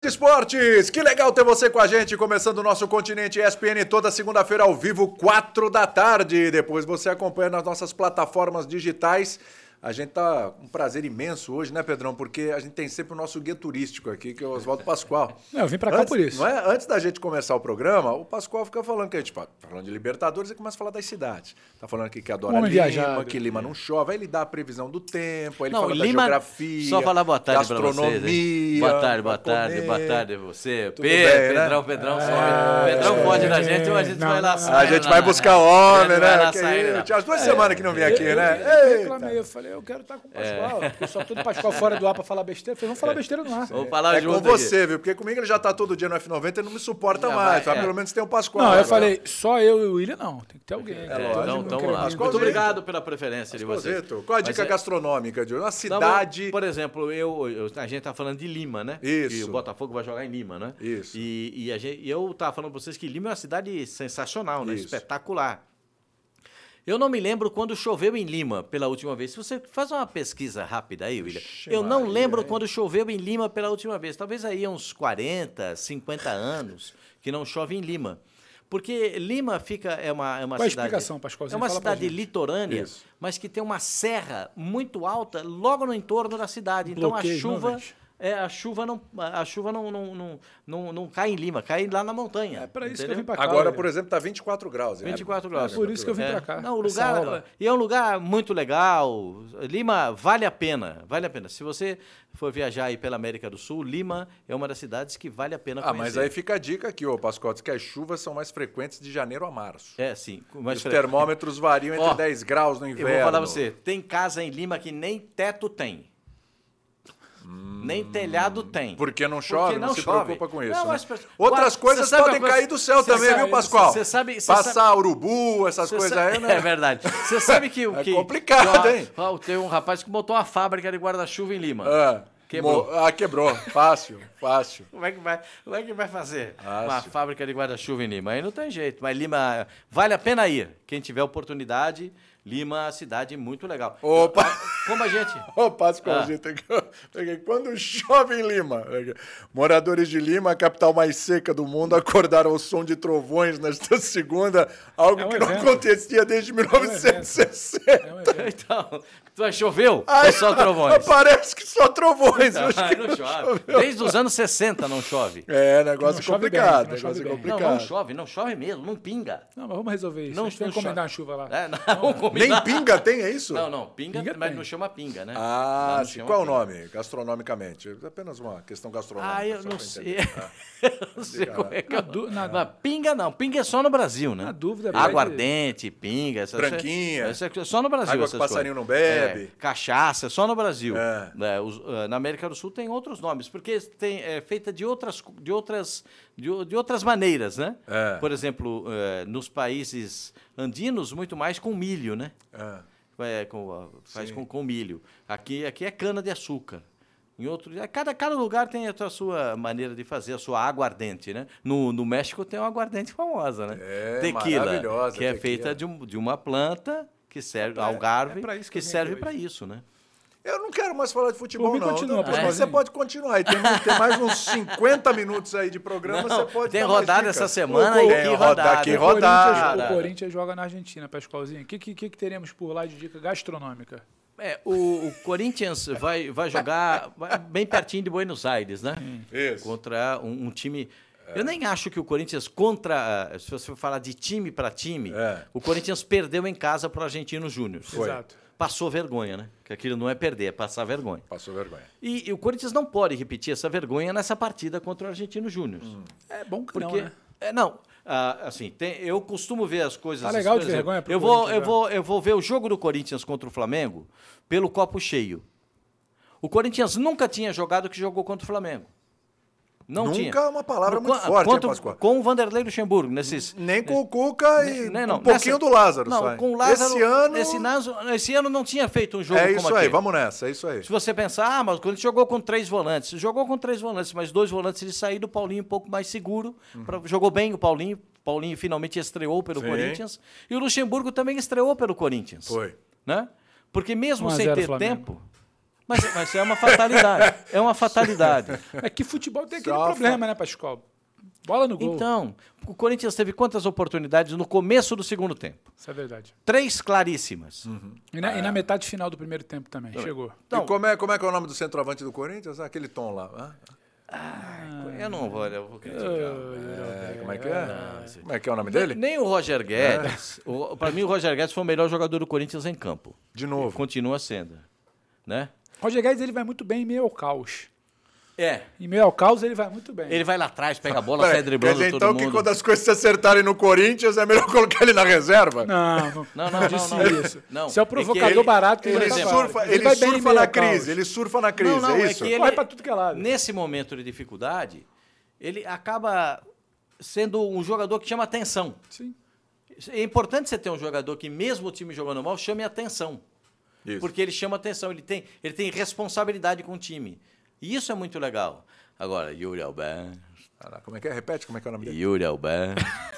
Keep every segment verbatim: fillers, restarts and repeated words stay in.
Esportes, que legal ter você com a gente, começando o nosso Continente E S P N toda segunda-feira ao vivo, quatro da tarde. Depois você acompanha nas nossas plataformas digitais. A gente tá com um prazer imenso hoje, né, Pedrão? Porque a gente tem sempre o nosso guia turístico aqui, que é o Oswaldo Pascoal. Não, eu vim pra cá Antes, por isso. Não é? Antes da gente começar o programa, o Pascoal fica falando que a gente tá falando de Libertadores e começa a falar das cidades. Tá falando aqui que adora Homem Lima, viajado. que Lima não chove, aí ele dá a previsão do tempo, aí ele Não, fala Lima, da geografia, só falar boa tarde pra vocês, gastronomia. hein? Boa tarde, boa pra tarde, comer. boa tarde a você. Tudo Pedro, bem, né? Pedrão, Pedrão, É, some. Pedrão é, pode da gente ou a gente não, vai lá não, sair. A gente na- vai na- buscar homem, a gente vai né? lá Que sair, aí, não. tinha as duas semanas que não vim aqui, eu, né? Eu, eu Eita. reclamei, eu falei, eu quero estar com o Pascoal, porque só tudo Pascoal fora do ar pra falar besteira. Eu falei, vamos falar besteira no ar. Vamos falar É junto com você, viu? Porque comigo ele já tá todo dia no F noventa e não me suporta Já mais. vai, Mas é. pelo menos tem o Pascoal. Não, eu agora. falei, só eu e o William não, tem que ter alguém. É cara. lógico. Então, Todo mundo então quer vamos lá. vir. Pascoalzito. Muito obrigado pela preferência de vocês. Pascoalzito, qual a dica Mas é- gastronômica de hoje? Uma Então, cidade... por exemplo, eu, eu- a gente tá falando de Lima, né? Isso. Que o Botafogo vai jogar em Lima, né? Isso. E, e a gente, e eu tava falando pra vocês que Lima é uma cidade sensacional, né? Isso. Espetacular. Eu não me lembro quando choveu em Lima pela última vez. Se você faz uma pesquisa rápida aí, William. Ixi, Eu não Maria, lembro hein? quando choveu em Lima pela última vez. Talvez aí há uns quarenta, cinquenta anos que não chove em Lima. Porque Lima fica é uma, é uma Qual a cidade. explicação, Pascoalzinho? É uma Fala pra cidade gente. litorânea, Isso. mas que tem uma serra muito alta logo no entorno da cidade. Então Bloqueio, a chuva. novamente. É, a chuva não, a chuva não, não, não, não, não cai em Lima, cai lá na montanha. É pra isso que eu entendeu? vim pra cá. Agora, William. por exemplo, tá vinte e quatro graus. hein? vinte e quatro É graus. por isso que eu vim É. pra cá. Não, o Essa lugar. aula. E é um lugar muito legal. Lima vale a pena. Vale a pena. Se você for viajar aí pela América do Sul, Lima é uma das cidades que vale a pena Ah, conhecer. mas aí fica a dica aqui, ô Pascoal, diz que as chuvas são mais frequentes de janeiro a março. É, sim. Mas Os termômetros variam entre Ó, dez graus no eu inverno. vou falar pra você. Tem casa em Lima que nem teto tem. Nem telhado tem. Porque não chove, Porque não, não se chove. preocupa com isso. Não, né? mas- Outras Agora, coisas você sabe podem uma coisa- cair do céu você também, sabe- viu, Pascoal? você sabe- você Passar sabe- urubu, essas Você coisas sa- aí, né? É verdade. Você sabe que o É que. complicado, que, ó, hein? ó, tem um rapaz que botou uma fábrica de guarda-chuva em Lima. Ah, Quebrou. mo- Ah, quebrou. Fácil, fácil. Como é que vai, como é que vai fazer Fácil. uma fábrica de guarda-chuva em Lima? Aí não tem jeito. Mas Lima vale a pena ir. Quem tiver oportunidade, Lima é uma cidade muito legal. Opa! Como a gente. Ô, Pascoalzinho, Ah. tem que- tem que- quando chove em Lima, moradores de Lima, a capital mais seca do mundo, acordaram ao som de trovões nesta segunda, algo É um que não evento. acontecia desde mil novecentos e sessenta. É um evento. Então, tu choveu? Ai, Ou só trovões? Parece que só trovões. Não, acho ai, que não chove. Desde os anos sessenta não chove. É, negócio Não chove complicado, bem, não negócio chove bem. complicado. Não, não chove, não chove mesmo, não pinga. Não, mas vamos resolver isso. Não, a gente vai não encomendar chove. uma chuva lá. É, não, vamos Nem combinar. pinga tem, é isso? Não, não, pinga, Pinga mas tem. não chama pinga, né? Ah, Não sim. chama Qual o pinga. nome, gastronomicamente? É apenas uma questão gastronômica. Ah, eu só não pra sei. entender. Ah. Eu não sei como é que Na eu... du- na- Mas pinga não, pinga é só no Brasil, né? Na dúvida, pede- Aguardente, pinga, essas Branquinha. Isso é só no Brasil. Água que essas passarinho coisas. não bebe. É, cachaça, só no Brasil. É. É, os- ah, na América do Sul tem outros nomes, porque tem, é feita de outras, de outras, de, o- de outras maneiras, né? É. Por exemplo, eh, nos países andinos, muito mais com milho, né? Ah. É, com, faz Sim. com, com milho. Aqui, aqui é cana de açúcar. Em outro, cada, cada lugar tem a sua maneira de fazer, a sua aguardente, né? No, no México tem uma aguardente famosa, né? É, tequila, maravilhosa, que é tequila. feita de, um- de uma planta que serve, pra- algarve, é pra isso que que eu vim serve aqui para hoje. isso, né? Eu não quero mais falar de futebol, Por mim, não. continua, Não, Pascoalzinho. mas você pode continuar. E Tem, tem mais uns cinquenta minutos aí de programa, Não, você pode tem dar mais rodada dicas. essa semana Tem e que roda- rodada. que O rodada. Corinthians, o Corinthians joga na Argentina, Pascoalzinho. O que, que, que teremos por lá de dica gastronômica? É, o, o Corinthians vai, vai jogar vai bem pertinho de Buenos Aires, né? Isso. Contra um, um time. Eu nem acho que o Corinthians contra. ah, Se você for falar de time para time, É. o Corinthians perdeu em casa para o Argentino Júnior. Foi. Exato. Passou vergonha, né? Que aquilo não é perder, é passar vergonha. Passou vergonha. E, e o Corinthians não pode repetir essa vergonha nessa partida contra o Argentino Júnior. É bom que Porque. não, né? É, não, ah, assim, tem- eu costumo ver as coisas. Tá assim, legal por de exemplo, vergonha pro eu vou, Corinthians, eu né? vou, eu vou ver o jogo do Corinthians contra o Flamengo pelo copo cheio. O Corinthians nunca tinha jogado o que jogou contra o Flamengo. Não Nunca tinha. é uma palavra No- muito com- forte, hein, contra- Pascoal? Com o Vanderlei Luxemburgo, nesses... Nem com o Cuca e né, não, um pouquinho nessa- do Lázaro, Não, só. com o Lázaro... Esse ano... Esse, naso- esse ano não tinha feito um jogo É como isso aí, aquele. vamos nessa, é isso aí. Se você pensar, ah, mas o Corinthians jogou com três volantes. Jogou com três volantes, mas dois volantes ele saiu do Paulinho um pouco mais seguro. pra- jogou bem o Paulinho. Paulinho finalmente estreou pelo Sim. Corinthians. E o Luxemburgo também estreou pelo Corinthians. Foi. Né? Porque mesmo um a sem zero ter Flamengo. tempo... Mas, mas é uma fatalidade. É uma fatalidade. É que futebol tem aquele Só problema, fa- né, Pascoal? Bola no gol. Então, o Corinthians teve quantas oportunidades no começo do segundo tempo? Isso é verdade. Três claríssimas. E na, e na metade final do primeiro tempo também. Chegou. Então, e como é, como é que é o nome do centroavante do Corinthians? Ah, aquele tom lá. Ah, ai, eu não vou, eu vou criticar. é, como é que é? Não, esse- Como é que é o nome dele? Nem o Roger Guedes. o- Para mim, o Roger Guedes foi o melhor jogador do Corinthians em campo. De novo. Continua sendo. Né? Roger Guedes, ele vai muito bem em meio ao caos. É. Em meio ao caos, ele vai muito bem. Ele vai lá atrás, pega a bola, Peraí, sai driblando quer dizer, todo então mundo. que quando as coisas se acertarem no Corinthians, é melhor colocar ele na reserva? Não, não, Não, não, não, disse não. isso. Não. Isso é o É que provocador ele- barato que Ele, ele, Por vai exemplo, surfa, falar. ele vai bem em surfa meio na ao caos. crise, ele surfa na crise, Não, não, é é isso? que ele- Corre pra tudo que é lado. Nesse momento de dificuldade, ele acaba sendo um jogador que chama atenção. Sim. É importante você ter um jogador que, mesmo o time jogando mal, chame atenção. Isso. Porque ele chama atenção, ele tem, ele tem responsabilidade com o time. E isso é muito legal. Agora, Yuri Alberto. Ah, lá, como é que é? Repete como é que é o nome dele. Yuri Alberto.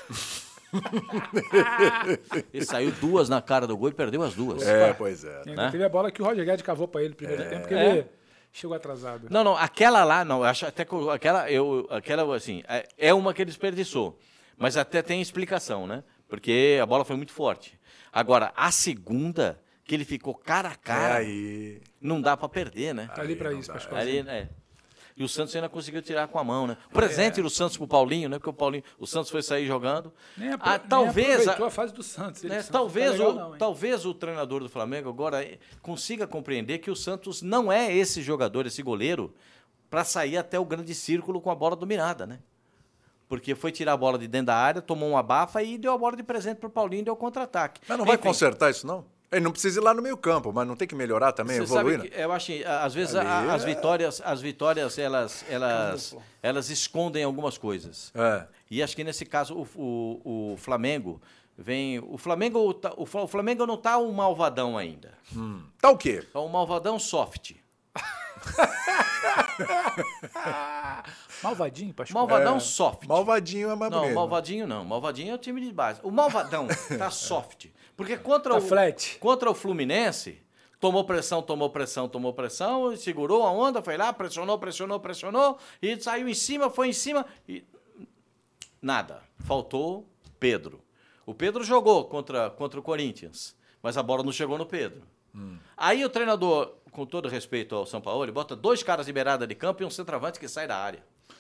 Ele saiu duas na cara do gol e perdeu as duas. É, pois é. E ainda Né? teve a bola que o Roger Guedes cavou pra ele no primeiro tempo, porque É. ele chegou atrasado. Não, não, aquela lá, não, eu acho até que eu- aquela, eu, aquela, assim, é- é uma que ele desperdiçou. Mas até tem explicação, né? Porque a bola foi muito forte. Agora, a segunda, que ele ficou cara a É cara, aí. não dá pra perder, né? Tá ali pra não isso, dá. Pascoal. Ali, né? E o Santos ainda conseguiu tirar com a mão, né? O presente do Santos pro Paulinho, né? Porque o Paulinho, o Santos foi sair jogando. Nem, apro Ah, nem talvez, aproveitou a- a fase do Santos. Ele né, do Santos talvez, não tá o, legal, não, hein? talvez o treinador do Flamengo agora eh, consiga compreender que o Santos não é esse jogador, esse goleiro, para sair até o grande círculo com a bola dominada, né? Porque foi tirar a bola de dentro da área, tomou uma abafa e deu a bola de presente pro Paulinho e deu contra-ataque. Mas não vai Enfim, consertar isso, não? Ele não precisa ir lá no meio campo, mas não tem que melhorar também, Você evoluir? sabe né? que eu acho, que, a- às vezes Ali a- as é- vitórias, as vitórias elas, elas, elas escondem algumas coisas. É. E acho que nesse caso o, o, o Flamengo vem, o Flamengo, tá- o, Fla- o Flamengo não está um malvadão ainda. Tá o quê? É um malvadão soft. Malvadinho, Pascoal. Malvadão É, soft. Malvadinho é mais Não, bonito. malvadinho não. Malvadinho é o time de base. O malvadão tá soft. Porque contra Tá o flat. contra o Fluminense, tomou pressão, tomou pressão, tomou pressão, segurou a onda, foi lá, pressionou, pressionou, pressionou e saiu em cima, foi em cima e nada. Faltou Pedro. O Pedro jogou contra contra o Corinthians, mas a bola não chegou no Pedro. Aí o treinador, com todo respeito ao São Paulo, ele bota dois caras de beirada de campo e um centroavante que sai da área.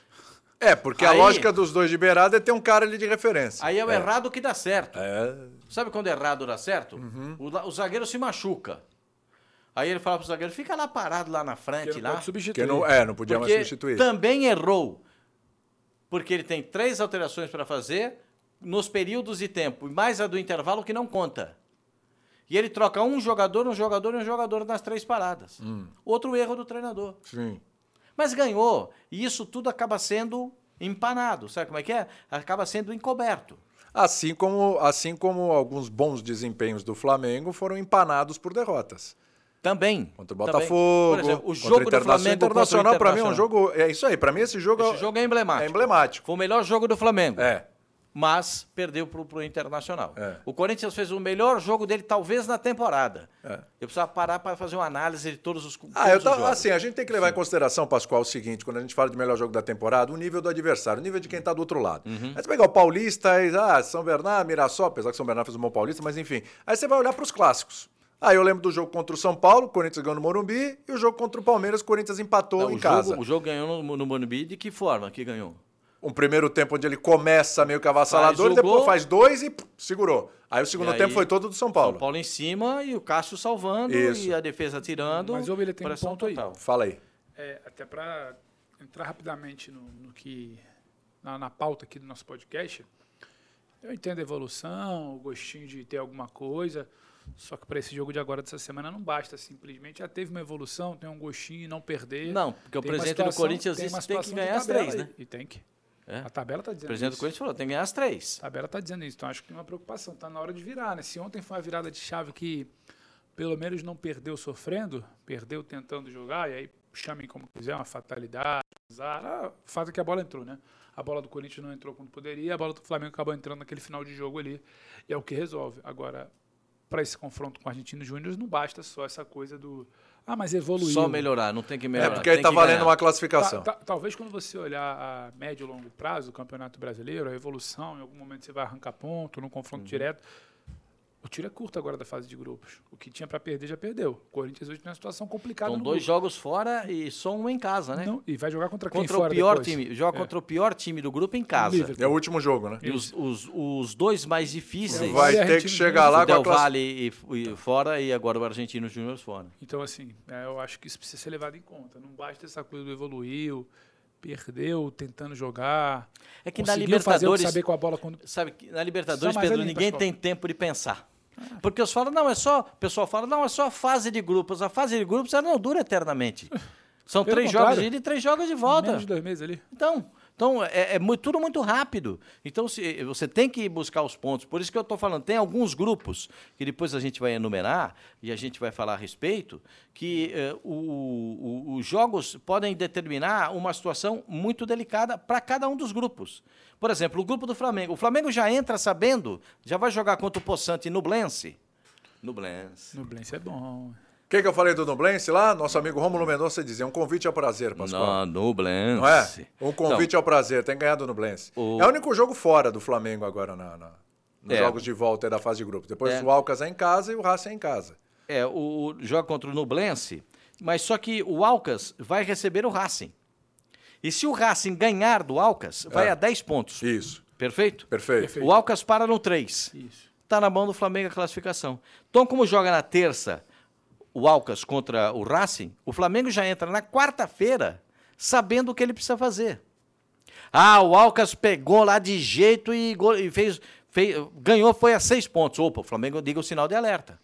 É, porque a Aí- lógica dos dois de beirada é ter um cara ali de referência. Aí é o errado que dá certo. É. Sabe quando é errado dá certo? O, la- o zagueiro se machuca. Aí ele fala pro zagueiro, fica lá parado lá na frente, Porque não lá. pode substituir. Que não, é, não podia mais Porque substituir. também errou. Porque ele tem três alterações para fazer nos períodos de tempo, e mais a do intervalo que não conta. E ele troca um jogador, um jogador e um jogador nas três paradas. Outro erro do treinador. Sim. Mas ganhou. E isso tudo acaba sendo empanado. Sabe como é que é? Acaba sendo encoberto. Assim como, assim como alguns bons desempenhos do Flamengo foram empanados por derrotas. Também. Contra o também. Botafogo, Por exemplo, o contra jogo o do Internacional. Flamengo Internacional, contra o para mim, é um Internacional. jogo... É isso aí, para mim esse jogo, Esse jogo é emblemático. é emblemático. Foi o melhor jogo do Flamengo. É. Mas perdeu pro, pro Internacional. É. O Corinthians fez o melhor jogo dele, talvez, na temporada. É. Eu precisava parar para fazer uma análise de todos os Ah, eu todos os tava, jogos. assim, a gente tem que levar em consideração, Pascoal, o seguinte, quando a gente fala de melhor jogo da temporada, o nível do adversário, o nível de quem tá do outro lado. Uhum. Aí você pegar o Paulista, e, ah, São Bernardo, Mirassol, apesar que São Bernardo fez um bom Paulista, mas enfim. Aí você vai olhar pros clássicos. Aí eu lembro do jogo contra o São Paulo, o Corinthians ganhou no Morumbi, e o jogo contra o Palmeiras, o Corinthians empatou Não, em o, casa. jogo, o jogo ganhou no, no Morumbi, de que forma que ganhou? Um primeiro tempo onde ele começa meio que avassalador, Faz o e depois gol. faz dois e pff, segurou. Aí o segundo E aí, tempo foi todo do São Paulo. São Paulo em cima e o Cássio salvando Isso. e a defesa tirando. Mas, ô, ele tem um pressão ponto aí. total. Fala aí. É, até para entrar rapidamente no, no que na, na pauta aqui do nosso podcast, eu entendo a evolução, o gostinho de ter alguma coisa, só que para esse jogo de agora dessa semana não basta simplesmente já teve uma evolução, tem um gostinho e não perder. Não, porque o Tem uma presidente do situação- Corinthians tem disse uma que tem que situação de ganhar as tabela três, aí, né? E tem que. É. A tabela está O dizendo presidente do isso. Corinthians falou, tem que ganhar as três. A tabela está dizendo isso, então acho que tem uma preocupação. Está na hora de virar, né? Se ontem foi uma virada de chave que pelo menos não perdeu sofrendo, perdeu tentando jogar, e aí chamem como quiser, uma fatalidade, azar. Ah, o fato é que a bola entrou, né? A bola do Corinthians não entrou quando poderia, a bola do Flamengo acabou entrando naquele final de jogo ali, e é o que resolve. Agora, para esse confronto com o Argentino Júnior, não basta só essa coisa do... Ah, mas evoluiu. Só melhorar, não tem que melhorar. É porque aí tá valendo uma classificação. Ta, ta, talvez quando você olhar a médio e longo prazo, o Campeonato Brasileiro, a evolução, em algum momento você vai arrancar ponto, num confronto uhum. direto. O tiro é curto agora da fase de grupos. O que tinha para perder, já perdeu. O Corinthians hoje tem uma situação complicada. São no dois grupo. jogos fora e só um em casa, né? Não, e vai jogar contra quem contra fora o pior depois? time. Joga é. contra o pior time do grupo em casa. É o último jogo, né? E os, os, os dois mais difíceis. Vai ter que chegar lá o com a Del classe... Valle e, e fora e agora o Argentino Júnior fora. Então, assim, é, eu acho que isso precisa ser levado em conta. Não basta essa coisa do evoluiu, perdeu, tentando jogar. É que na Libertadores... fazer o que saber com a bola quando... Sabe que na Libertadores, Pedro, ninguém tem tempo de pensar. Porque os falam, não, é só, o pessoal fala, não, é só a fase de grupos. A fase de grupos ela não dura eternamente. São Pelo três contrário. jogos de ida e três jogos de volta. Menos de dois meses ali. Então, então é, é muito, tudo muito rápido. Então, se, você tem que buscar os pontos. Por isso que eu estou falando, tem alguns grupos, que depois a gente vai enumerar e a gente vai falar a respeito, que eh, o, o, os jogos podem determinar uma situação muito delicada para cada um dos grupos. Por exemplo, o grupo do Flamengo. O Flamengo já entra sabendo, já vai jogar contra o Poçante e Nublense. Nublense. Nublense é bom. O que, que eu falei do Nublense lá? Nosso amigo Rômulo Mendonça dizia, um convite ao prazer, Pascoal. Não, Nublense. Não é? Um convite então, ao prazer, tem ganhado o Nublense. O... É o único jogo fora do Flamengo agora na, na, nos é. jogos de volta da fase de grupo. Depois é. o Alcas é em casa e o Racing é em casa. É, o, o joga contra o Nublense, mas só que o Alcas vai receber o Racing. E se o Racing ganhar do Alcas, vai é. a dez pontos. Isso. Perfeito? Perfeito? Perfeito. O Alcas para no três. Isso. Está na mão do Flamengo a classificação. Então, como joga na terça o Alcas contra o Racing, o Flamengo já entra na quarta-feira sabendo o que ele precisa fazer. Ah, o Alcas pegou lá de jeito e, e fez, fez, ganhou, foi a seis pontos. Opa, o Flamengo liga o sinal de alerta.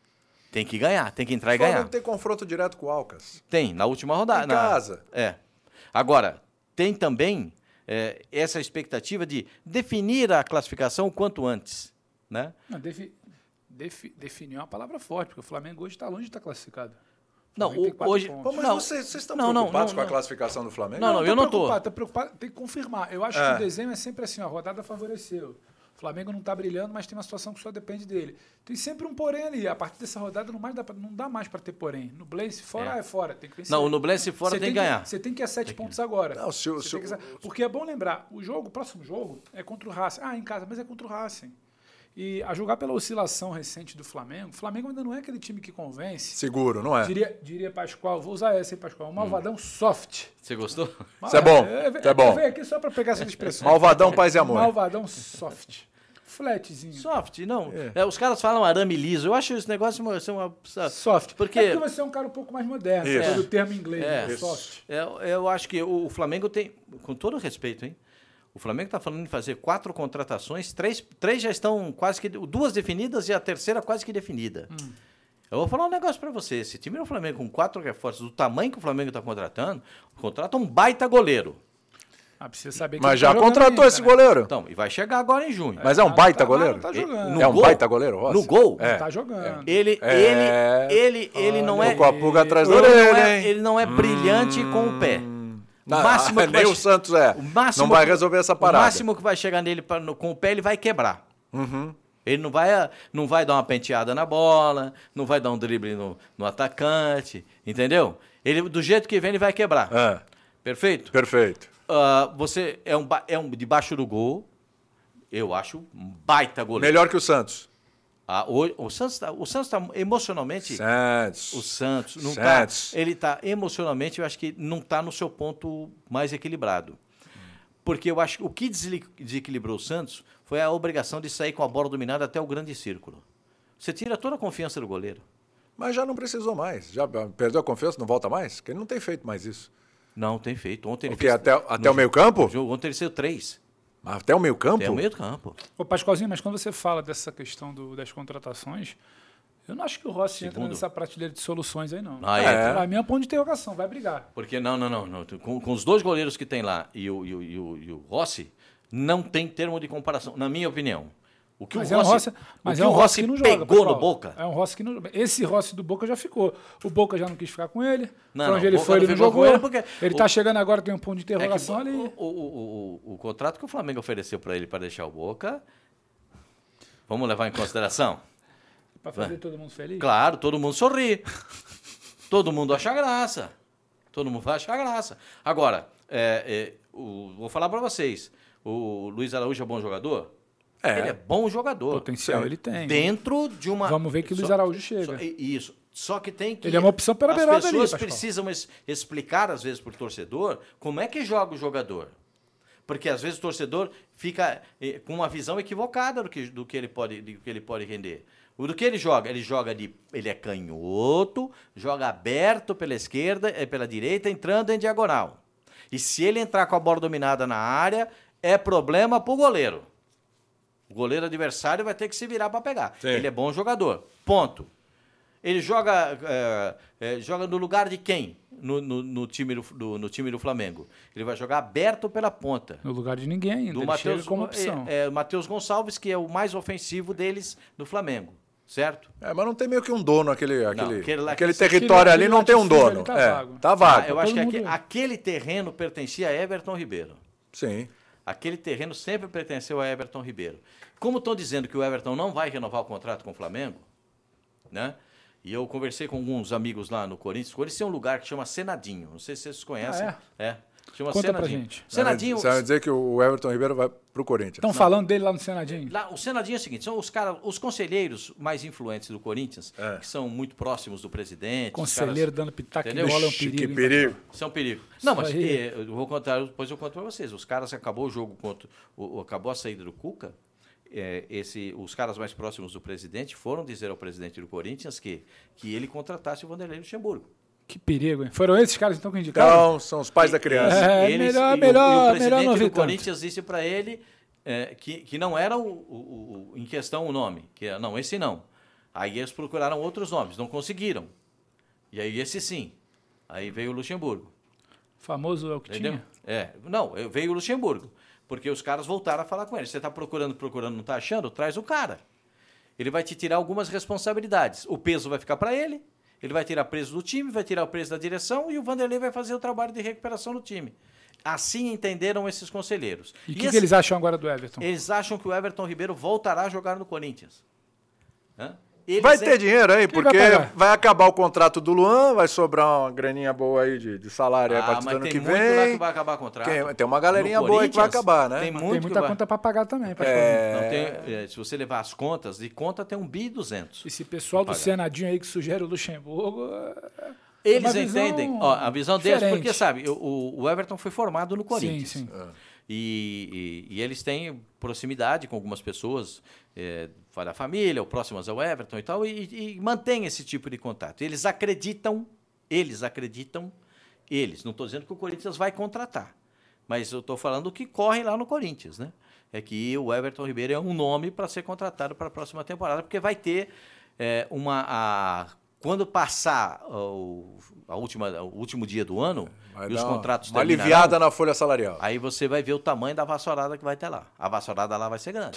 Tem que ganhar, tem que entrar e ganhar. O Flamengo tem confronto direto com o Alcas. Tem, na última rodada. Em casa. Na, é. Agora, tem também é, essa expectativa de definir a classificação o quanto antes. Né? Não, defi, defi, definir é uma palavra forte, porque o Flamengo hoje está longe de estar classificado. Não, o, hoje... Pô, mas não, vocês, vocês estão não, preocupados não, com não, a classificação do Flamengo? Não, não, não eu não estou. Estou preocupado, tem que confirmar. Eu acho é. que o desenho é sempre assim, ó, a rodada favoreceu. O Flamengo não está brilhando, mas tem uma situação que só depende dele. Tem sempre um porém ali. A partir dessa rodada não, mais dá pra, não dá mais para ter porém. No Nublense fora é, é fora, tem que vencer. Não, o Nublense fora tem, tem que ganhar. Você tem que ir a sete tem pontos que... agora. Não, se, se, que... Porque é bom lembrar, o jogo, o próximo jogo é contra o Racing. Ah, em casa, mas é contra o Racing. E a julgar pela oscilação recente do Flamengo, o Flamengo ainda não é aquele time que convence. Seguro, não é? Diria, diria Pascoal, vou usar essa aí, Pascoal, um malvadão hum. soft. Você gostou? Isso é bom, isso é bom. Eu venho aqui só para pegar essa expressão. Malvadão, paz e amor. Malvadão soft. Flatzinho. Soft, não. É. É, os caras falam arame liso. Eu acho esse negócio uma... uma soft. Porque... É porque você é um cara um pouco mais moderno. Isso. É. O termo em inglês, é. né? Soft. É, eu acho que o Flamengo tem, com todo respeito, hein? O Flamengo está falando em fazer quatro contratações, três, três já estão quase que... Duas definidas e a terceira quase que definida. Hum. Eu vou falar um negócio para você. Esse time do Flamengo com quatro reforços, do tamanho que o Flamengo está contratando, contrata um baita goleiro. Ah, precisa saber que Mas já tá contratou ainda, esse né? goleiro. Então, e vai chegar agora em junho. Mas é um baita tá, goleiro? Tá jogando. É um gol, baita goleiro, Rossi? No gol? É. Tá jogando. Ele, é. ele, ele, ele não é... Com a pulga atrás da orelha, orelha, não é, ele não é brilhante hum. com o pé. O máximo ah, que nem vai, o Santos é. O não vai resolver essa parada. O máximo que vai chegar nele pra, no, com o pé, ele vai quebrar. Uhum. Ele não vai, não vai dar uma penteada na bola, não vai dar um drible no, no atacante, entendeu? Ele, do jeito que vem, ele vai quebrar. É. Perfeito? Perfeito. Uh, você é um, é um debaixo do gol, eu acho um baita goleiro. Melhor que o Santos. Ah, o, o Santos está o Santos tá emocionalmente... Santos. O Santos. Não Santos. Tá, ele está emocionalmente, eu acho que não está no seu ponto mais equilibrado. Porque eu acho que o que desequilibrou o Santos foi a obrigação de sair com a bola dominada até o grande círculo. Você tira toda a confiança do goleiro. Mas já não precisou mais. Já perdeu a confiança, não volta mais? Porque ele não tem feito mais isso. Não, tem feito. Ontem ele o quê? fez... Até, até o meio campo? Ontem ele saiu três. Até o meio campo? Até o meio campo. Ô, Pascoalzinho, mas quando você fala dessa questão do, das contratações, eu não acho que o Rossi Segundo. entra nessa prateleira de soluções aí, não. Ah, é. Pra mim é um ponto de interrogação, vai brigar. Porque não, não, não. não. Com, com os dois goleiros que tem lá e o, e, o, e, o, e o Rossi, não tem termo de comparação, na minha opinião. O que mas o Rossi, é um Rossi, mas o que é um o Rossi que não pegou joga, no Boca. É um Rossi que não. Esse Rossi do Boca já ficou. O Boca já não quis ficar com ele. Não, pra onde não, ele foi, ele não jogou. Ele, porque ele o, tá chegando agora, tem um ponto de interrogação é que, ali. O, o, o, o, o contrato que o Flamengo ofereceu para ele para deixar o Boca, vamos levar em consideração? Pra fazer todo mundo feliz? Claro, todo mundo sorri. Todo mundo acha graça. Todo mundo vai achar graça. Agora, é, é, o, vou falar para vocês. O Luiz Araújo é bom jogador? É. Ele é bom jogador. Potencial ele tem. Dentro de uma... Vamos ver que o Luiz só, Araújo chega. Só, isso. Só que tem que... Ele é uma opção pela beirada ali, As pessoas Pascoal. precisam es, explicar, às vezes, para o torcedor, como é que joga o jogador. Porque, às vezes, o torcedor fica eh, com uma visão equivocada do que, do que, ele, pode, do que ele pode render. O do que ele joga? Ele joga de... Ele é canhoto, joga aberto pela esquerda, eh, pela direita, entrando em diagonal. E se ele entrar com a bola dominada na área, é problema para o goleiro. O goleiro adversário vai ter que se virar para pegar. Sim. Ele é bom jogador. Ponto. Ele joga, é, é, joga no lugar de quem no, no, no, time do, do, no time do Flamengo? Ele vai jogar aberto pela ponta. No lugar de ninguém ainda. Do Ele Mateus, chega como opção. é, é, Matheus Gonçalves, que é o mais ofensivo deles do Flamengo. Certo? É, mas não tem meio que um dono aquele, aquele, Não, aquele lá aquele que- território aquele ali, lá não tem de um cima, dono. ele tá é, vago. tá Ah, vago. eu acho todo que mundo- aque- aquele terreno pertencia a Everton Ribeiro. Sim. Aquele terreno sempre pertenceu a Everton Ribeiro. Como estão dizendo que o Everton não vai renovar o contrato com o Flamengo, né? E eu conversei com alguns amigos lá no Corinthians. O Corinthians tem um lugar que chama Senadinho. Não sei se vocês conhecem. Ah, é? Chama Conta pra Senadinho. gente. Senadinho. Você vai dizer que o Everton Ribeiro vai pro Corinthians. Estão falando dele lá no Senadinho? Lá, o Senadinho é o seguinte, são os caras, os conselheiros mais influentes do Corinthians, É. que são muito próximos do presidente. os Conselheiro caras- dando pitaco de Entendeu? bola é um Ixi, perigo. que hein, perigo. São perigo. Não, mas aí. eh, eu vou contar, depois eu conto para vocês. Os caras, acabou o jogo contra, o, o- acabou a saída do Cuca, eh, esse, os caras mais próximos do presidente foram dizer ao presidente do Corinthians que, que ele contratasse o Vanderlei Luxemburgo. Que perigo, hein? Foram esses caras então que indicaram? Então, são os pais da criança. É, Eles- melhor- e o- melhor- e o melhor presidente não ouvir do tanto. Corinthians disse para ele eh, que, que não era o, o- o- em questão o nome, que é, não, esse não. Aí eles procuraram outros nomes, não conseguiram. E aí esse sim. Aí veio o Luxemburgo. Famoso é o que Entendeu? tinha. É, não, eu- veio o Luxemburgo. Porque os caras voltaram a falar com ele. Você está procurando, procurando, não está achando? Traz o cara. Ele vai te tirar algumas responsabilidades. O peso vai ficar para ele, ele vai tirar peso do time, vai tirar o peso da direção e o Vanderlei vai fazer o trabalho de recuperação do time. Assim entenderam esses conselheiros. E o que, esse- que eles acham agora do Everton? eles acham que o Everton Ribeiro voltará a jogar no Corinthians. Hã? Eles Vai é- ter dinheiro aí, Quem porque vai vai, pagar? acabar o contrato do Luan, vai sobrar uma graninha boa aí de, de salário aí a Ah, partir do mas ano tem que muito lá vem. que vai acabar o contrato. Quem- tem uma galerinha No boa aí que vai Corinthians, acabar, né? Tem Mas muito tem que muita vai- conta para pagar também. Pascoal. É. Não tem, é, se você levar as contas, de conta tem um bi e duzentos. Esse pessoal do pagar. Senadinho aí que sugere o Luxemburgo... é Eles uma visão entendem, ó, a visão deles, diferente. porque sabe, o, o Everton foi formado no Corinthians. Sim, sim. E, e- e eles têm proximidade com algumas pessoas é, da família, ou próximas ao Everton e tal, e, e mantém esse tipo de contato. Eles acreditam, eles acreditam, eles, não estou dizendo que o Corinthians vai contratar, mas eu estou falando que corre lá no Corinthians, né? É que o Everton Ribeiro é um nome para ser contratado para a próxima temporada, porque vai ter é, uma... A, quando passar o, a última, o último dia do ano Vai e os dar uma- contratos uma terminarão, aliviada na folha salarial. aí você vai ver o tamanho da vassourada que vai ter lá. A vassourada lá vai ser grande.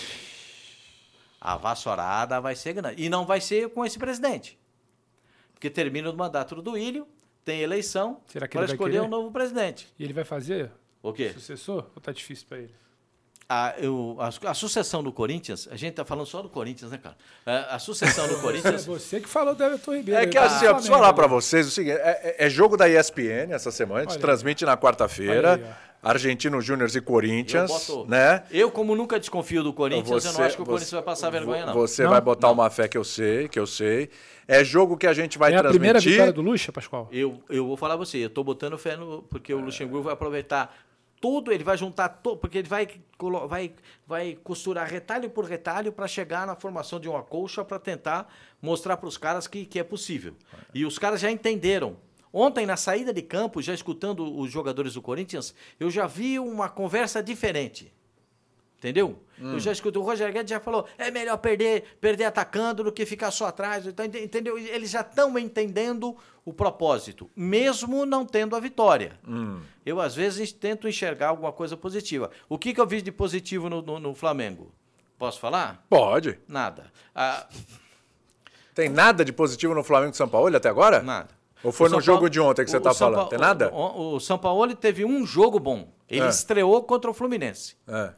A vassourada vai ser grande. E não vai ser com esse presidente. Porque termina o mandato do Duílio, tem eleição Será que para ele vai escolher querer? um novo presidente. E ele vai fazer O quê? sucessor? Ou tá difícil para ele? A, eu- a, a sucessão do Corinthians, a gente tá falando só do Corinthians, né, cara? A, a sucessão do É Corinthians... você que falou do Everton Ribeiro. É aí, que tá assim, eu no preciso Flamengo, falar pra né? vocês o seguinte: é, é- é jogo da E S P N essa semana, a gente Olha aí. transmite na Olha quarta-feira, aí, Argentino Júnior e Eu, Corinthians, boto- né? eu, como nunca desconfio do Corinthians, eu não Você- acho que o você- Corinthians vai passar vergonha, não. Você Não? vai botar Não. uma fé que eu sei, que eu sei. É jogo que a gente vai É a transmitir. primeira vitória do Lucha, Pascoal? Eu, eu vou falar pra você, eu tô botando fé no. Porque o Luxemburgo vai aproveitar tudo, ele vai juntar todo. Porque ele vai, colo- vai, vai costurar retalho por retalho para chegar na formação de uma colcha para tentar mostrar para os caras que, que é possível. E os caras já entenderam. Ontem, na saída de campo, já escutando os jogadores do Corinthians, eu já vi uma conversa diferente. Entendeu? Eu já escutei, o Roger Guedes já falou, é melhor perder, perder atacando do que ficar só atrás. Então, ente- entendeu? Eles já estão entendendo o propósito, mesmo não tendo a vitória. Eu, às vezes, tento enxergar alguma coisa positiva. O que, que eu vi de positivo no, no- no Flamengo? Posso falar? Pode. Nada. Ah, Tem nada de positivo no Flamengo de São Paulo até agora? nada. Ou foi O no São jogo Paulo- de ontem que você o- tá o São falando? Paulo- Tem nada? O, o São Paulo teve um jogo bom. Ele É. estreou contra o Fluminense. É.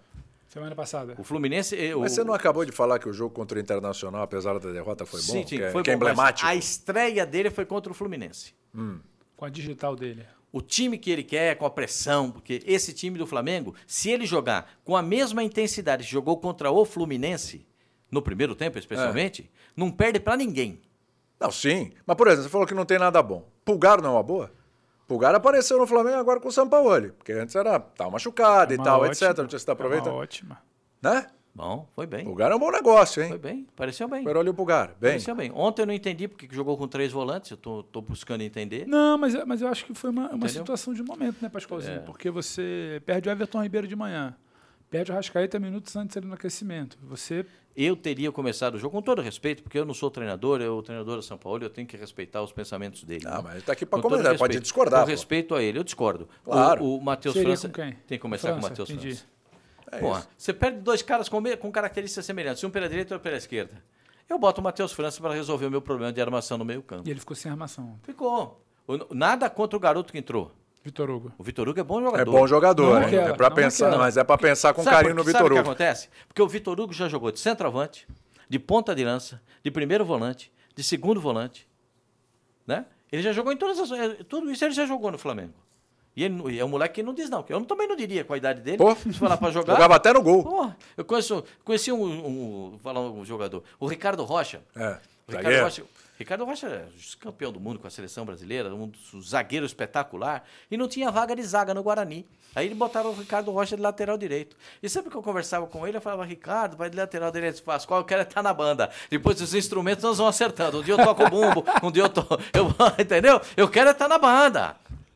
Semana passada. O Fluminense... Mas o, você não acabou de falar que o jogo contra o Internacional, apesar da derrota, foi bom? Sim, sim, que é, foi que é bom, mas emblemático. a estreia dele foi contra o Fluminense. Hum. Com a digital dele. O time que ele quer, com a pressão, porque esse time do Flamengo, se ele jogar com a mesma intensidade que jogou contra o Fluminense, no primeiro tempo especialmente, é. não perde pra ninguém. Não, sim. Mas, por exemplo, você falou que não tem nada bom. Pulgar não é uma boa? Pulgar apareceu no Flamengo agora com o Sampaoli, porque antes era tava machucado é e tal, ótima, etcétera. Não sei se você tá aproveitando. É uma ótima. Né? Bom, foi bem. Pulgar é um bom negócio, hein? Foi bem, pareceu bem. Foi ali o Pulgar, bem. Pareceu bem. Ontem eu não entendi porque jogou com três volantes, eu tô, tô buscando entender. Não, mas, mas eu acho que foi uma, uma situação de momento, né, Pascoalzinho? É. Porque você perde o Everton Ribeiro de manhã, perde o Arrascaeta minutos antes ali no aquecimento. Você... Eu teria começado o jogo, com todo respeito, porque eu não sou treinador, eu o treinador do São Paulo, eu tenho que respeitar os pensamentos dele. Ah, né? mas ele está aqui para comentar, pode discordar. Com pô. respeito a ele, eu discordo. Claro. O, o Matheus Seria França... com quem? Tem que começar França, com o Matheus entendi. França. É Porra, você perde dois caras com, com características semelhantes, um pela direita e outro pela esquerda. Eu boto o Matheus França para resolver o meu problema de armação no meio campo. E ele ficou sem armação. Ficou. Nada contra o garoto que entrou. Vitor Hugo. O Vitor Hugo é bom jogador. É bom jogador, Não hein? aquela, é para não pensar, aquela. mas é para pensar com Sabe carinho por- no sabe Vitor o que Hugo. acontece? Porque o Vitor Hugo já jogou de centroavante, de ponta de lança, de primeiro volante, de segundo volante, né? Ele já jogou em todas as... eh, Tudo isso ele já jogou no Flamengo. E ele, não- e é um moleque que não diz não. que Eu também não diria com a idade dele. Pô, se falar para jogar... Jogava até no gol. Porra, eu conheço, conheci um, um, vou falar um jogador, o Ricardo Rocha. É, O Ricardo zagueiro. Rocha, Ricardo Rocha é campeão do mundo com a seleção brasileira, um dos zagueiro espetacular, e não tinha vaga de zaga no Guarani. Aí eles botaram o Ricardo Rocha de lateral direito. E sempre que eu conversava com ele, eu falava, Ricardo, vai de lateral direito, Pascoal, eu quero estar na banda. Depois os instrumentos nós vamos acertando. Um dia eu toco o bumbo, um dia eu toco... Eu, entendeu? Eu quero estar na banda.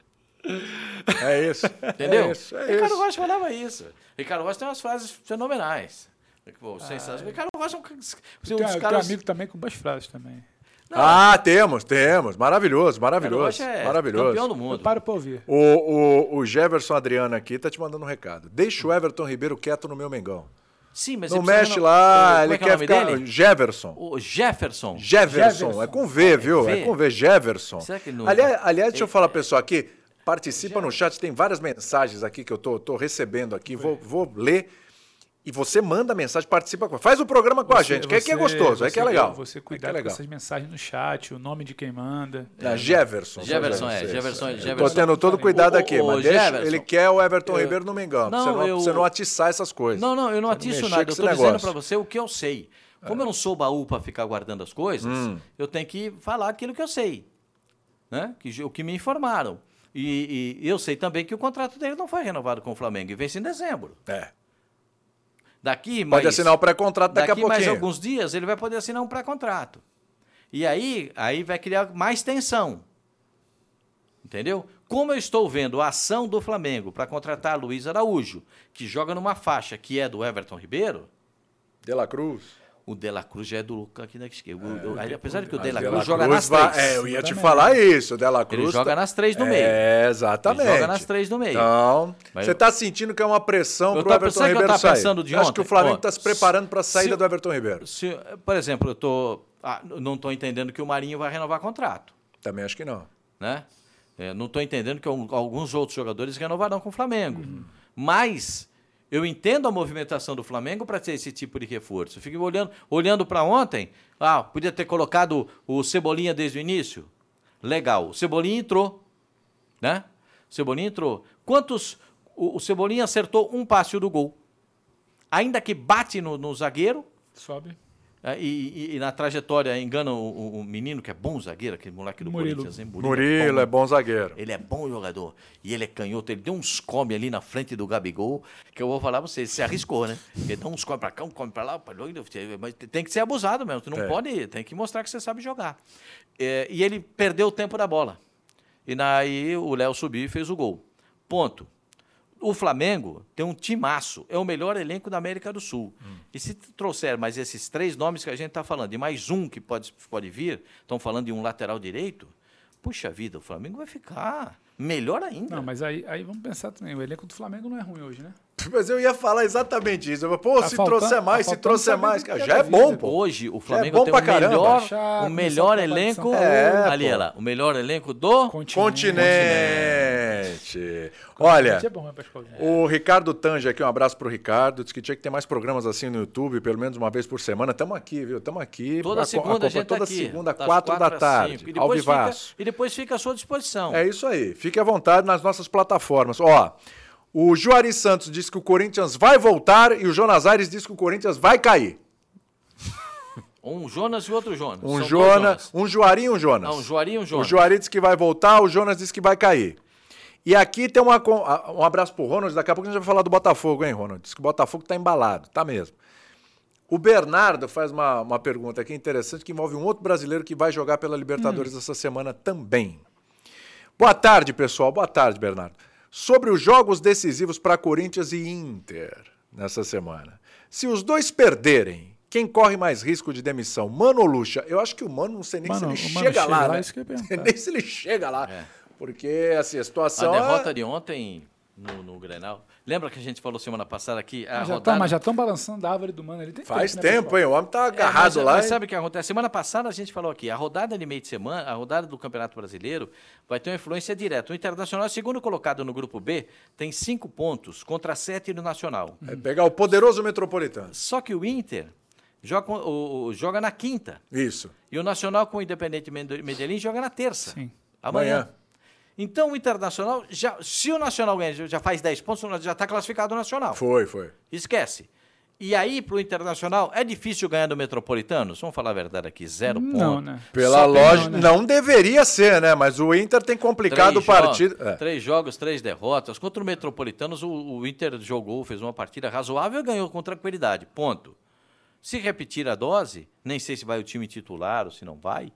É isso. Entendeu? É isso, é Ricardo isso. Rocha falava isso. Ricardo Rocha tem umas frases fenomenais. Pô, sensacional. Ricardo Rocha é um, um Tem, dos tem um caras... amigo também com boas frases também. Não, Ah, temos, temos. Maravilhoso, Ricardo maravilhoso. Rocha é Maravilhoso. campeão do Eu mundo. paro pra ouvir. O, o, o Jefferson Adriano aqui tá te mandando um recado. Deixa o Everton Ribeiro quieto no meu Mengão. Sim, mas Não ele precisa mexe não- lá, Como ele é que é o quer nome ficar... dele? Jefferson. O Jefferson. Jefferson, Jefferson. é com V, viu? V. É com V, Jefferson. Será que ele não- aliás, aliás, deixa eu Ele- falar, pessoal, aqui, participa no chat, tem várias mensagens aqui que eu tô, tô recebendo aqui, vou, vou ler. E você manda mensagem, participa com faz o programa com a gente, que é que é gostoso, é que é você- legal. Você é que cuidar é com legal. essas mensagens no chat, o nome de quem manda. É, Jefferson. só Jefferson, é, isso. Jefferson, Eu Jefferson. tô tendo todo cuidado O- o- aqui, o mas deixa, Jefferson, ele quer o Everton eu- Ribeiro no Mengão, pra Não, você não, eu- você não atiçar essas coisas. Não, não, eu não Você atiço mexer nada. com Eu esse estou dizendo negócio. para você o que eu sei. Como eu não sou baú para ficar guardando as coisas, Hum. eu tenho que falar aquilo que eu sei. Né? Que, o que me informaram. E, e eu sei também que o contrato dele não foi renovado com o Flamengo e vence em dezembro. É. Daqui Pode mais, assinar o pré-contrato daqui, daqui a mais pouquinho. alguns dias ele vai poder assinar um pré-contrato. E aí, aí vai criar mais tensão. Entendeu? Como eu estou vendo a ação do Flamengo para contratar Luiz Araújo, que joga numa faixa que é do Everton Ribeiro, De La Cruz. o De La Cruz já é do Lucas aqui na esquerda. Eu- eu- apesar de que o Mas De La De Cruz joga Cruz nas vai- três. É, eu ia te Exatamente. falar isso, o De La Cruz. Ele joga tá- nas três do meio. É, exatamente. Ele joga nas três do meio. Então, Mas você eu- está sentindo que é uma pressão Eu pro tô Everton pensando que eu Ribeiro tava sair. pensando de Acho ontem. que o Flamengo Ó, está se preparando para a saída se- do Everton Ribeiro. Se- por exemplo, eu tô, ah, não estou entendendo que o Marinho vai renovar contrato. Também acho que não. Né? É, não estou entendendo que al- alguns outros jogadores renovarão com o Flamengo. Mas eu entendo a movimentação do Flamengo para ter esse tipo de reforço. Eu fico olhando, olhando para ontem, ah, podia ter colocado o Cebolinha desde o início. Legal, o Cebolinha entrou. Né? O Cebolinha entrou. Quantos... O, o Cebolinha acertou um passe do gol. Ainda que bate no, no zagueiro, Sobe. é, e, e- e na trajetória engana o, o- o menino, que é bom zagueiro, aquele moleque do Murilo. Corinthians. Hein? Murilo é bom zagueiro. Ele é bom jogador. E ele é canhoto. Ele deu uns come ali na frente do Gabigol, que eu vou falar pra você, ele se arriscou, né? Ele dá uns come pra cá, um come pra lá, pra lá, mas tem que ser abusado mesmo. Tu não É. pode, tem que mostrar que você sabe jogar. É, e ele perdeu o tempo da bola. E aí o Léo subiu e fez o gol. Ponto. O Flamengo tem um timaço, é o melhor elenco da América do Sul. Hum. E se trouxer mais esses três nomes que a gente está falando, e mais um que pode, pode vir, estão falando de um lateral direito, puxa vida, o Flamengo vai ficar melhor ainda. Não, mas aí, aí vamos pensar também. O elenco do Flamengo não é ruim hoje, né? Mas eu ia falar exatamente isso. Eu, Pô, Tá se faltando- trouxer mais, tá se faltando trouxer saber mais, do cara, que já é é da bom, vida. pô. Hoje o bom Flamengo tem pra o caramba. melhor, Deixar o começar melhor a trabalhar em elenco. São Paulo. É, ali, pô. olha lá, o melhor elenco do Continente. Continente. Corinthians. Olha, É bom, né, Pascoal? o Ricardo Tanja aqui, um abraço pro Ricardo, disse que tinha que ter mais programas assim no YouTube, pelo menos uma vez por semana. Estamos aqui, viu? Estamos aqui. Toda a, segunda a, a gente tá toda aqui, segunda, das quatro da às tarde, cinco. E ao depois vivaço. fica- E depois fica à sua disposição. É isso aí. Fique à vontade nas nossas plataformas. Ó, o Juari Santos disse que o Corinthians vai voltar e o Jonas Aires disse que o Corinthians vai cair. Um Jonas e outro Jonas. Um São Jonas, dois Jonas. um Juari e um Jonas. Não, um Juari e um Jonas. O Juari disse que vai voltar, o Jonas disse que vai cair. E aqui tem uma, con- a- um abraço pro Ronald, daqui a pouco a gente vai falar do Botafogo, hein, Ronald? Diz que o Botafogo tá embalado, tá mesmo. O Bernardo faz uma, uma pergunta aqui interessante que envolve um outro brasileiro que vai jogar pela Libertadores Hum. essa semana também. Boa tarde, pessoal. Boa tarde, Bernardo. Sobre os jogos decisivos para Corinthians e Inter nessa semana. Se os dois perderem, quem corre mais risco de demissão, Mano ou Lucha? Eu acho que o Mano, não sei nem Mano, se ele o Mano chega, chega lá, lá, né? isso que eu ia Não sei perguntar. nem se ele chega lá. É. Porque assim, a A situação derrota é... de ontem no, no Grenal. Lembra que a gente falou semana passada que a Mas já rodada... tão- mas já estão balançando da árvore do Mano. Ele tem Faz né, tempo, Pascoal? hein? O homem tá É, agarrado mas, lá. Mas hein? sabe o que acontece? Semana passada a gente falou aqui, a rodada de meio de semana, a rodada do Campeonato Brasileiro vai ter uma influência direta. O Internacional, segundo colocado no grupo B, tem cinco pontos contra sete no Nacional. É pegar o poderoso Metropolitano. Só que o Inter joga, com- o- o- joga na quinta. Isso. E o Nacional com o Independente Mende- Medellín joga na terça. Sim. Amanhã. Amanhã. Então o Internacional, já, se o Nacional ganha, já faz dez pontos, já está classificado o Nacional. Foi, foi. Esquece. E aí, para o Internacional, é difícil ganhar do Metropolitanos? Vamos falar a verdade aqui, zero Não, ponto. né? Pela Só lógica, não, né? não deveria ser, né? Mas o Inter tem complicado o Três partido. jogos, É. Três jogos, três derrotas. Contra o Metropolitanos, o, o Inter jogou, fez uma partida razoável e ganhou com tranquilidade. Ponto. Se repetir a dose, nem sei se vai o time titular ou se não vai,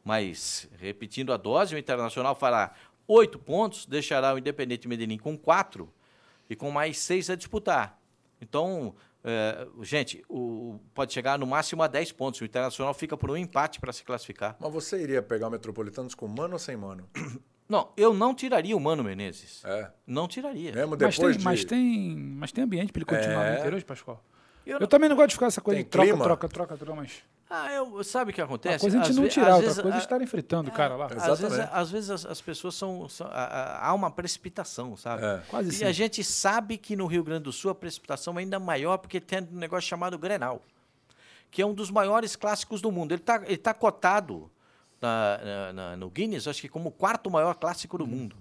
mas repetindo a dose, o Internacional fará oito pontos, deixará o Independente Medellín com quatro e com mais seis a disputar. Então, é, gente, o, pode chegar no máximo a dez pontos. O Internacional fica por um empate para se classificar. Mas você iria pegar o Metropolitanos com Mano ou sem Mano? Não, eu não tiraria o Mano Menezes. É. Não tiraria. Mesmo Mas depois tem, de... mas, tem, mas tem ambiente para ele continuar É. no interior, Pascoal? Eu Eu, não- também não gosto de ficar essa coisa Tem de troca, clima? troca, troca, troca, mas... Ah, eu, sabe o que acontece? Uma coisa é a gente Às não ve- tirar, às outra vezes, coisa é a- estarem fritando o cara lá. Às Exatamente. vezes, às vezes as, as pessoas são. são- a- a- há uma precipitação, sabe? É. Quase E sim. a gente sabe que no Rio Grande do Sul a precipitação é ainda maior porque tem um negócio chamado Grenal, que é um dos maiores clássicos do mundo. Ele está ele tá cotado na- na- na- no Guinness, acho que como o quarto maior clássico do mundo.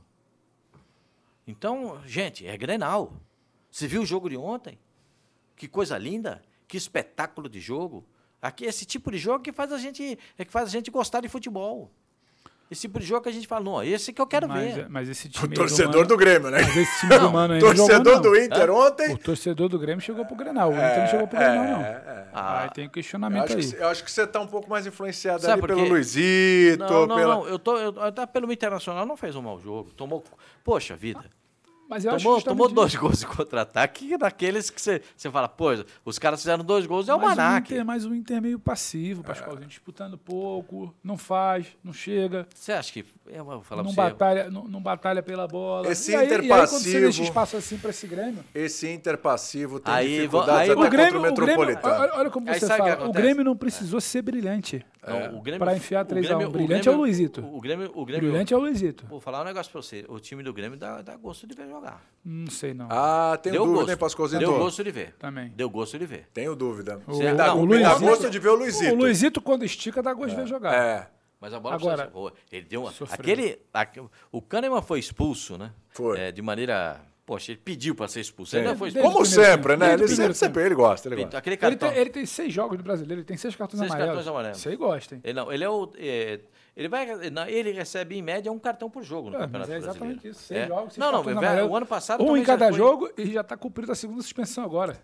Então, gente, é Grenal. Você viu o jogo de ontem? Que coisa linda, que espetáculo de jogo. Aqui, esse tipo de jogo que faz a gente, é que faz a gente gostar de futebol. Esse tipo de jogo que a gente fala, não, esse que eu quero Mas, ver. mas esse O time torcedor Mano, do Grêmio, né? Mas esse time Não, do Mano aí Torcedor não jogou, do não. Inter ontem... O torcedor do Grêmio chegou pro Grenal. O Inter não chegou pro Grenal, não. É, é. Ah, Aí tem um Eu questionamento acho, aí. que, eu acho que você tá um pouco mais influenciado Sabe ali por pelo quê? Luizito, não, não, pela... não, eu tô, eu, até pelo Internacional não fez um mau jogo. Tomou, poxa vida. Mas eu acho Tomou, justamente tomou isso. dois gols de contra-ataque daqueles que você, você fala, pô, os caras fizeram dois gols, é o Mas o Manac. Inter, mas o Inter é meio passivo, Pascoalzinho, disputando pouco, não faz, não chega, Você acha que. Eu vou falar não pra você. batalha, não, não batalha pela bola. Esse e aí, Inter e aí, quando você passivo- deixa espaço assim pra esse Grêmio... Esse Inter passivo tem Aí, dificuldades aí- até O Grêmio, contra o o Grêmio Metropolitano. olha, olha como Aí você sabe o que fala, o acontece? Grêmio não precisou ser brilhante. Não, o Grêmio, Pra enfiar o três a um. Grêmio- Brilhante é o Luizito. O Grêmio, o Grêmio, Brilhante é o Luizito. Vou falar um negócio pra você. O time do Grêmio dá, dá gosto de ver jogar. Não sei, não. Ah, tenho Deu dúvida, gosto. hein, Pascoalzito? Deu gosto de ver. Também. Deu gosto de ver. Tenho dúvida. O- Você dá, não, me dá Luizito- gosto de ver o Luizito. O Luizito, quando estica, dá gosto de ver jogar. É, Mas a bola Agora, precisa ser boa. Ele deu uma, sofreu. aquele, aque- o Kahneman foi expulso, né? Foi. É, de maneira. Poxa, ele pediu para ser expulso. Ele é. não foi Desde expulso. Como o primeiro sempre, tempo. né? Desde Ele o primeiro sempre, sempre ele gosta, ele Ele- gosta. Aquele Ele cartão. tem, ele tem seis jogos no brasileiro, ele tem seis cartões Seis amarelos. cartões amarelos. Isso aí gosta, hein? Ele, não, ele é o. é, ele, vai, não, ele recebe, em média, um cartão por jogo no É, Campeonato mas é exatamente Brasileiro. isso. Seis É. jogos, seis Não, não, cartões velho, amarelos. o ano passado Um também em já cada foi- jogo e já tá cumprido a segunda suspensão agora.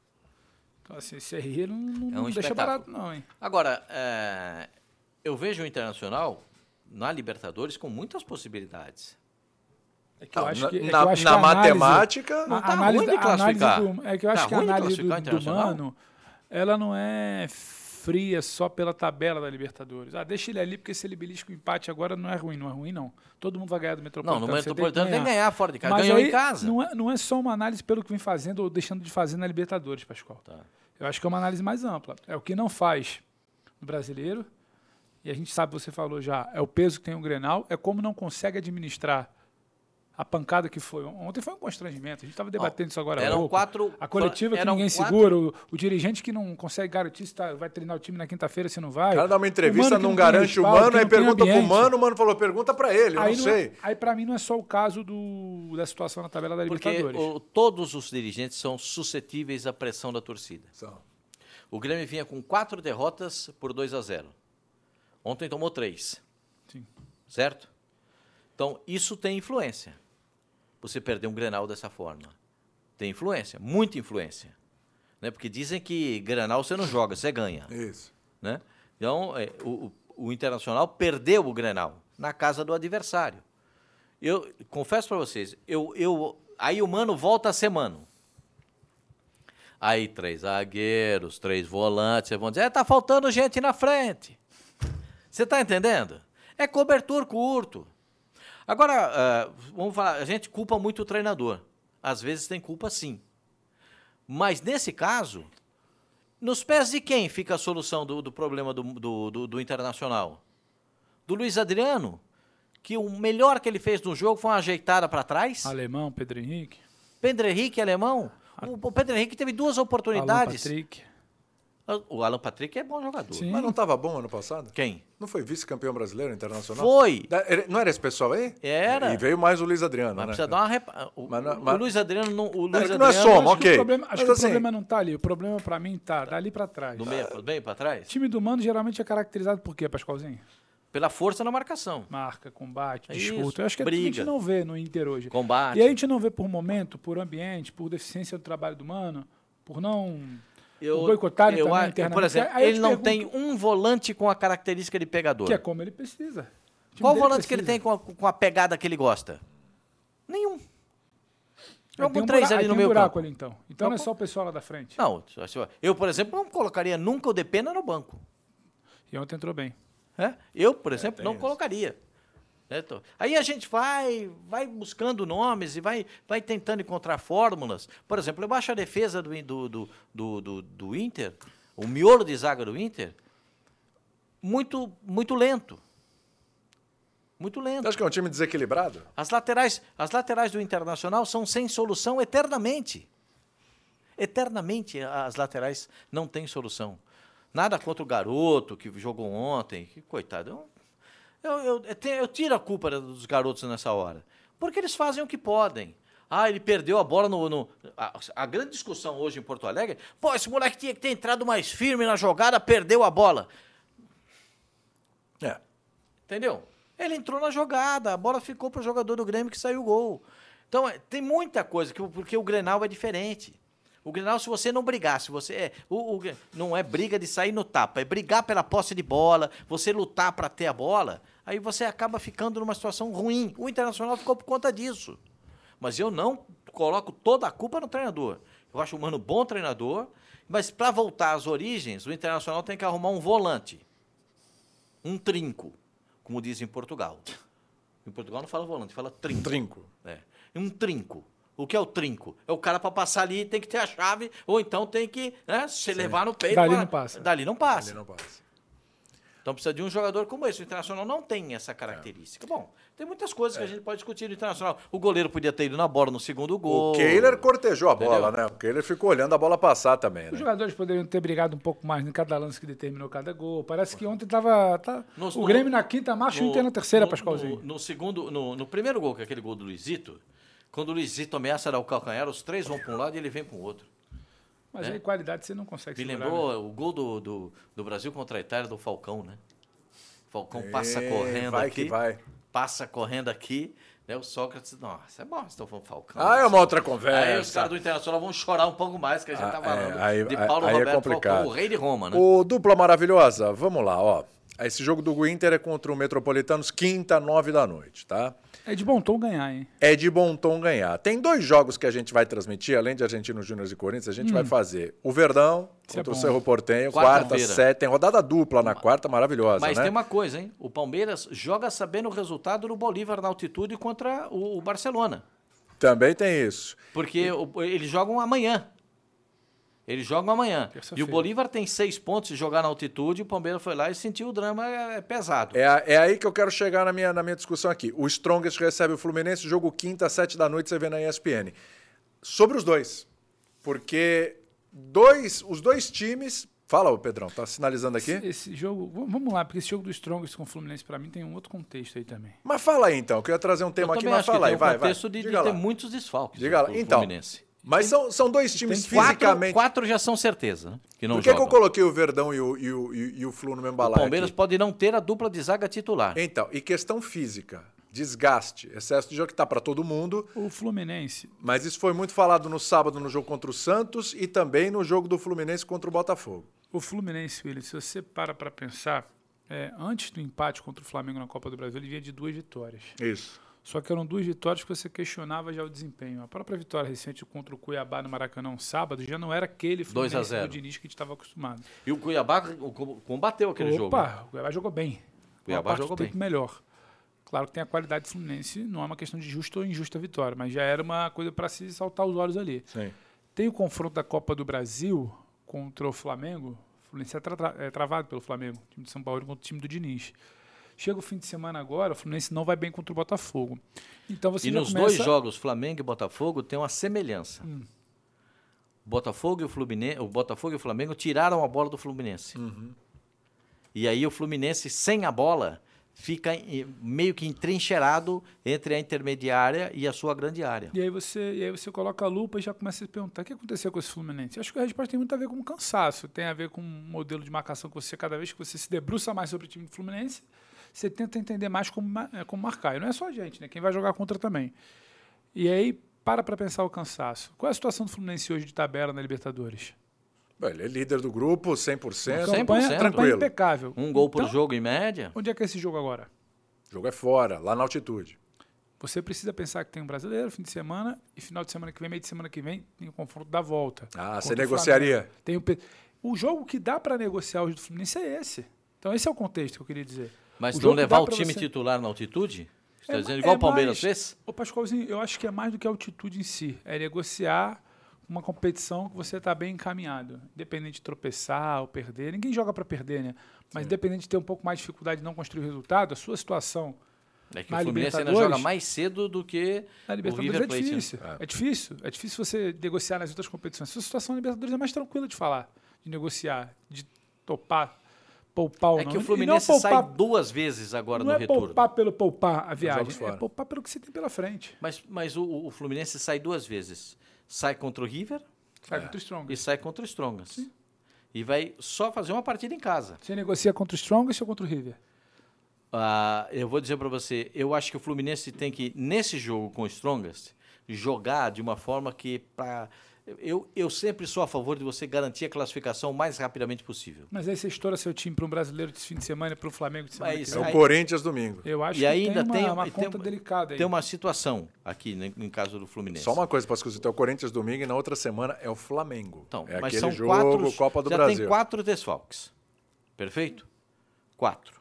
Então, assim, esse R I não, não, É um não deixa espetáculo. barato, não, hein? Agora, é, eu vejo o Internacional na Libertadores com muitas possibilidades. É que eu Não, acho na que, é que na- eu acho na que a análise- matemática, Não a tá análise, ruim de a análise classificar. do, é que eu acho Tá que a ruim de análise do, classificar o do Internacional? Mano, ela não é fria só pela tabela da Libertadores. Ah, deixa ele ali, porque se ele belisca o empate agora não é ruim, não é ruim, não. Todo mundo vai ganhar do Não, Metropolitano. no você tem que Metropolitano tem que ganhar fora de casa. Mas Ganhou aí, em casa. Não é, não é só uma análise pelo que vem fazendo ou deixando de fazer na Libertadores, Pascoal. Tá. Eu acho que é uma análise mais ampla. É o que não faz no brasileiro, e a gente sabe, você falou já, é o peso que tem o Grenal, é como não consegue administrar a pancada que foi. Ontem foi um constrangimento. A gente estava debatendo isso agora há Eram pouco. quatro. A coletiva que eram ninguém quatro, segura, o, o dirigente que não consegue garantir se tá, vai treinar o time na quinta-feira, se não vai. O cara dá uma entrevista, o não não garante o respaldo, Mano, que aí não tem pergunta pro ambiente. Mano, o Mano falou, pergunta pra ele, eu Aí não não é- sei. aí para mim não é só o caso do, da situação na tabela da Porque Libertadores. o, todos os dirigentes são suscetíveis à pressão da torcida. São. O Grêmio vinha com quatro derrotas por dois a zero. Ontem tomou três. Sim. Certo? Então, isso tem influência. Você perder um Grenal dessa forma. Tem influência, muita influência. Né? Porque dizem que Grenal você não joga, você ganha. Isso. Né? Então, é, o, o Internacional perdeu o Grenal na casa do adversário. Eu confesso para vocês, eu, eu, aí o Mano volta a ser Mano. Aí três zagueiros, três volantes, vocês vão dizer, é, tá faltando gente na frente. Você está entendendo? É cobertor curto. Agora, uh, vamos falar, a gente culpa muito o treinador. Às vezes tem culpa sim. Mas nesse caso, nos pés de quem fica a solução do, do problema do, do, do, do Internacional? Do Luiz Adriano, que o melhor que ele fez no jogo foi uma ajeitada para trás. Alemão, Pedro Henrique. Pedro Henrique, alemão. O, o Pedro Henrique teve duas Alan oportunidades. Patrick. O Alan Patrick é bom jogador. Sim. Mas não estava bom ano passado? Quem? Não foi vice-campeão brasileiro internacional? Foi. Da- era- Não era esse pessoal aí? Era. E veio mais o Luiz Adriano, Mas né? precisa dar uma repa... o, Mas não- o mas- Luiz Adriano não, o Luiz É que não é Adriano soma, Acho que ok. o problema, acho Mas que o assim- problema não tá ali. O problema pra mim tá dali pra trás. do meio, bem para O trás. time do Mano geralmente é caracterizado por quê, Pascoalzinho? Pela força na marcação. Marca, combate, Isso, disputa. Eu acho que a briga. gente não vê no Inter hoje. Combate. E a gente não vê por momento, por ambiente, por deficiência do trabalho do Mano, por não... Eu, o boicotarem eu, também acho- internamente. por exemplo, Aí eu ele te não pergunto- tem um volante com a característica de pegador. Que é como ele precisa. O time Qual dele volante que ele precisa. tem com a, com a pegada que ele gosta? Nenhum. Aí Joga tem com um três buraco- ali aí no tem um meio buraco campo. ali, então. Então não é só o pessoal lá da frente. Não, eu, por exemplo, não colocaria nunca o Depena no banco. E ontem entrou bem. É? Eu, por exemplo, não isso. colocaria. Certo? Aí a gente vai, vai buscando nomes e vai, vai tentando encontrar fórmulas. Por exemplo, eu acho a defesa do, do, do, do, do, do Inter, o miolo de zaga do Inter, muito, muito lento. Muito lento. Você acha que é um time desequilibrado? As laterais, as laterais do Internacional são sem solução eternamente. Eternamente as laterais não têm solução. Nada contra o garoto que jogou ontem, que coitado. Eu, eu, eu, eu tenho- eu tiro a culpa dos garotos nessa hora. Porque eles fazem o que podem. Ah, ele perdeu a bola no... no a, a grande discussão hoje em Porto Alegre, pô, esse moleque tinha que ter entrado mais firme na jogada, perdeu a bola. É. Entendeu? Ele entrou na jogada, a bola ficou para o jogador do Grêmio que saiu o gol. Então, é, tem muita coisa, que, porque o Grenal é diferente. O Grenal, se você não brigar, se você... É, o, o, não é briga de sair no tapa, é brigar pela posse de bola, você lutar para ter a bola, aí você acaba ficando numa situação ruim. O Internacional ficou por conta disso. Mas eu não coloco toda a culpa no treinador. Eu acho o Mano bom treinador, mas para voltar às origens, o Internacional tem que arrumar um volante. Um trinco, como dizem em Portugal. Em Portugal não fala volante, fala trinco. Trinco. É. Um trinco. O que é o trinco? É o cara para passar ali tem que ter a chave, ou então tem que, né, se levar no peito. Dali pra- não passa. Dali não passa. Ele não passa. Então precisa de um jogador como esse. O Internacional não tem essa característica. Bom, tem muitas coisas que a gente pode discutir no Internacional. O goleiro podia ter ido na bola no segundo gol. O Kehler cortejou a bola, Entendeu? né? O Kehler ficou olhando a bola passar também, Os né? jogadores poderiam ter brigado um pouco mais em cada lance que determinou cada gol. Parece que ontem tava. Tá, No- o no- Grêmio na quinta marcha e o Inter na terceira, no- Pascoalzinho. No, no segundo, no, no primeiro gol, que é aquele gol do Luizito, quando o Luizito ameaça dar o calcanhar, os três vão para um lado e ele vem para o outro. Mas É. aí qualidade você não consegue Me segurar, lembrou né? o gol do, do, do Brasil contra a Itália do Falcão, né? O Falcão É, passa correndo vai aqui. que vai. Passa correndo aqui. Né? O Sócrates, nossa, é bom, vocês estão falando Falcão. Ah, é uma outra Aí os conversa. caras do Internacional vão chorar um pouco mais, que a gente Ah, tá é, falando aí- de aí- Paulo aí é Roberto complicado. Falcão, o rei de Roma, né? O dupla maravilhosa, vamos lá, ó. Esse jogo do Inter é contra o Metropolitanos, quinta, nove da noite, tá? É de bom tom ganhar, hein? É de bom tom ganhar. Tem dois jogos que a gente vai transmitir, além de Argentinos Júnior e Corinthians, a gente vai fazer o Verdão Isso é contra o bom. Cerro Porteño, quarta, Quarta-feira. sete, tem rodada dupla na quarta, maravilhosa, Mas né? tem uma coisa, hein? O Palmeiras joga sabendo o resultado no Bolívar na altitude contra o, o Barcelona. Também tem isso. Porque o- eles jogam amanhã. Eles jogam amanhã. E o Terça-feira. Bolívar tem seis pontos de jogar na altitude, e o Palmeiras foi lá e sentiu o drama é, é pesado. É, a- é aí que eu quero chegar na minha, na minha discussão aqui. O Strongest recebe o Fluminense, jogo quinta, sete da noite, você vê na E S P N. Sobre os dois. Porque dois, os dois times... Fala, ô Pedrão, tá sinalizando aqui? Esse, esse jogo, v- vamos lá, porque esse jogo do Strongest com o Fluminense, pra mim, tem um outro contexto aí também. Mas fala aí, então, que eu ia trazer um tema Eu aqui, também mas acho que fala tem aí, um vai, vai. contexto de, de Diga ter lá. muitos desfalques Diga lá. do Então, Fluminense. mas são, são dois times tem quatro- fisicamente... Quatro, quatro já são certeza, né? Que não Por que, que jogam. eu coloquei o Verdão e o, e o, e o Flu no mesmo O balaio Palmeiras aqui? pode não ter a dupla de zaga titular. Então, e questão física, desgaste, excesso de jogo que tá para todo mundo, O Fluminense, mas isso foi muito falado no sábado no jogo contra o Santos e também no jogo do Fluminense contra o Botafogo. o Fluminense, William, se você para pra pensar, é, antes do empate contra o Flamengo na Copa do Brasil, ele vinha de duas vitórias. Isso. Só que eram duas vitórias que você questionava já o desempenho. A própria vitória recente contra o Cuiabá no Maracanã um sábado já não era aquele dois a Fluminense zero. do Diniz que a gente estava acostumado. E o Cuiabá combateu aquele jogo. né? Opa, o Cuiabá jogou bem. Cuiabá Uma parte jogou do tempo bem. melhor. Claro que tem a qualidade do Fluminense, não é uma questão de justa ou injusta vitória, mas já era uma coisa para se saltar os olhos ali. Sim. Tem o confronto da Copa do Brasil contra o Flamengo. O Fluminense é, tra tra- é travado pelo Flamengo, o time de São Paulo contra o time do Diniz. Chega o fim de semana agora, o Fluminense não vai bem contra o Botafogo. Então você E já nos começa... dois jogos, Flamengo e Botafogo, tem uma semelhança. Hum. Botafogo e o Fluminense, o Botafogo e o Flamengo tiraram a bola do Fluminense. Uhum. E aí o Fluminense, sem a bola, fica em- meio que entrincheirado entre a intermediária e a sua grande área. E aí, você, e aí você coloca a lupa e já começa a se perguntar o que aconteceu com esse Fluminense. Eu acho que a resposta tem muito a ver com cansaço, tem a ver com um modelo de marcação que você, cada vez que você se debruça mais sobre o time do Fluminense, você tenta entender mais como, ma- eh, como marcar. E não é só a gente, né? Quem vai jogar contra também. E aí, para para pensar o cansaço. Qual é a situação do Fluminense hoje de tabela na Libertadores? Bom, ele é líder do grupo, cem por cento. cem por Campanha, cento. campanha Tranquilo. impecável. Um gol por Então, jogo em média. Onde é que é esse jogo agora? O jogo é fora, lá na altitude. Você precisa pensar que tem um brasileiro, fim de semana, e final de semana que vem, meio de semana que vem, tem o confronto da volta. Ah, você Contra o negociaria? Flamengo. Tem o, P- o jogo que dá para negociar hoje do Fluminense é esse. Então esse é o contexto que eu queria dizer. Mas O não jogo que levar dá o pra time você- titular na altitude? Você está É dizendo ma- igual é o Palmeiras mais- fez? Ô Pascoalzinho, eu acho que é mais do que a altitude em si. É negociar uma competição que você está bem encaminhado. Independente de tropeçar ou perder. Ninguém joga para perder, né? Mas independente de ter um pouco mais de dificuldade de não construir o resultado, a sua situação É que na o Fluminense ainda Libertadores- joga mais cedo do que na o Libertadores River é Plate. né? difícil. É. difícil. É difícil você negociar nas outras competições. A sua situação na Libertadores é mais tranquila de falar, de negociar, de topar, poupar ou É não. que o E não Fluminense poupar- sai duas vezes agora Não no é retorno. poupar pelo poupar a viagem, jogos fora. é poupar pelo que você tem pela frente. Mas, mas o, o Fluminense sai duas vezes. Sai contra o River Sai contra o Strongest. e sai contra o Strongest. E vai só fazer uma partida em casa. Você negocia contra o Strongest ou contra o River? Ah, eu vou dizer para você, eu acho que o Fluminense tem que, nesse jogo com o Strongest, jogar de uma forma que... Pra, eu, eu sempre sou a favor de você garantir a classificação o mais rapidamente possível. Mas aí você estoura seu time para um brasileiro de fim de semana e para o Flamengo de semana Mas que É vem. o Aí- Corinthians domingo. Eu acho E que ainda tem uma, tem- uma tem conta uma- delicada aí. Tem uma situação aqui, né, em caso do Fluminense. Só uma coisa para escutar, o Corinthians domingo e na outra semana é o Flamengo. Então, é mas aquele são jogo, quatro, Copa do já Brasil. tem quatro desfalques. Perfeito? Quatro.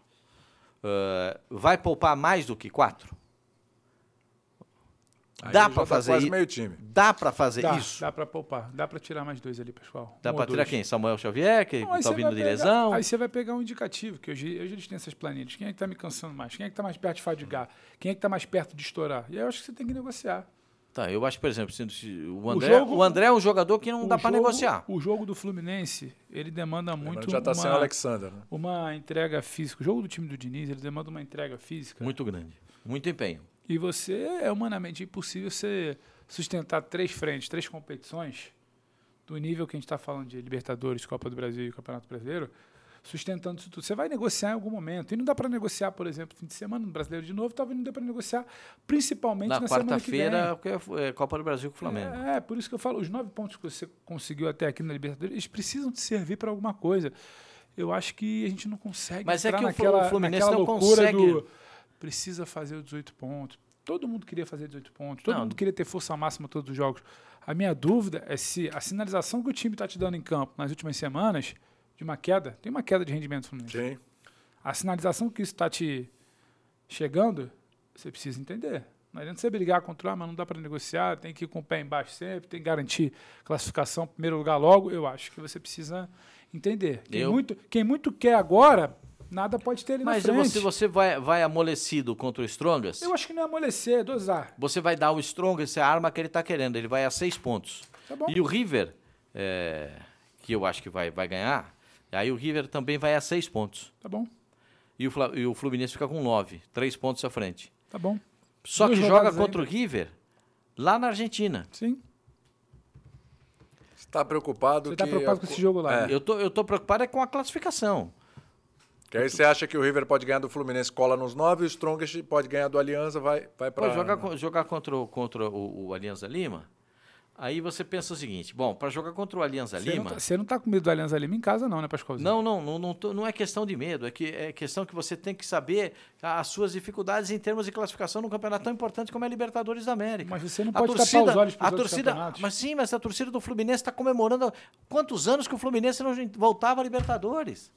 Ah, vai poupar mais do que quatro? Aí Dá já para tá fazer quase isso? meio time. Dá para fazer Dá, isso? dá para poupar. Dá para tirar mais dois ali, pessoal. Dá Um para ou tirar dois. quem? Samuel Xavier, que Não, aí está você vindo vai de pegar- lesão? Aí você vai pegar um indicativo, que hoje, hoje eles têm essas planilhas. Quem é que está me cansando mais? Quem é que está mais perto de fadigar? Quem é que está mais perto de estourar? E aí eu acho que você tem que negociar. Tá, eu acho, por exemplo, se- se o O André, jogo- o André é um jogador que não O dá para jogo- negociar. O jogo do Fluminense, ele demanda muito Lembrando, já está sem o uma, Alexander. Né? uma entrega física. O jogo do time do Diniz, ele demanda uma entrega física. Muito grande. Muito empenho. E você, é humanamente impossível você sustentar três frentes, três competições, do nível que a gente está falando de Libertadores, Copa do Brasil e Campeonato Brasileiro, sustentando isso tudo. Você vai negociar em algum momento. E não dá para negociar, por exemplo, fim de semana no Brasileiro de novo, talvez não dê para negociar, principalmente na, Na semana que vem. quarta-feira, porque é Copa do Brasil com o Flamengo. É, é, por isso que eu falo, os nove pontos que você conseguiu até aqui na Libertadores, eles precisam te servir para alguma coisa. Eu acho que a gente não consegue Mas é entrar que o Flu- naquela, o Fluminense naquela não loucura consegue- do precisa fazer os dezoito pontos. Todo mundo queria fazer dezoito pontos, todo Não. mundo queria ter força máxima todos os jogos. A minha dúvida é se a sinalização que o time está te dando em campo nas últimas semanas, de uma queda, tem uma queda de rendimento do Fluminense. Sim. A sinalização que isso está te chegando, você precisa entender. Não adianta você brigar contra, ah, mas não dá para negociar, tem que ir com o pé embaixo sempre, tem que garantir classificação, primeiro lugar logo. Eu acho que você precisa entender. Quem, Eu... muito, quem muito quer agora, nada pode ter ali Mas na frente. se você, você vai, vai amolecido contra o Strongest, Eu acho que não é amolecer, é dosar. você vai dar ao Strongest a arma que ele está querendo. Ele vai a seis pontos. Tá bom. E o River, é, que eu acho que vai, vai ganhar, aí o River também vai a seis pontos. Tá bom, E o, Fla- e o Fluminense fica com nove, três pontos à frente. tá bom. Só Duas que joga rodadas contra ainda. o River lá na Argentina. Sim. Você está preocupado Você que... está preocupado com esse jogo lá. É. né? Eu tô, eu tô preocupado é com a classificação. Que aí você acha que o River pode ganhar do Fluminense, cola nos nove, e o Strongest pode ganhar do Alianza, vai, vai Pô, para... jogar, co- jogar contra, o, contra o, o Alianza Lima, aí você pensa o seguinte, bom, para jogar contra o Alianza Você não, Lima... tá, você não tá com medo do Alianza Lima em casa não, né, Pascoalzinho? Não, não, não, não, tô- não é questão de medo, é, que, é questão que você tem que saber as suas dificuldades em termos de classificação num campeonato tão importante como é a Libertadores da América. Mas você não A pode torcida, tapar os olhos para a os outros torcida, campeonatos. mas sim, mas a torcida do Fluminense está comemorando quantos anos que o Fluminense não voltava à Libertadores,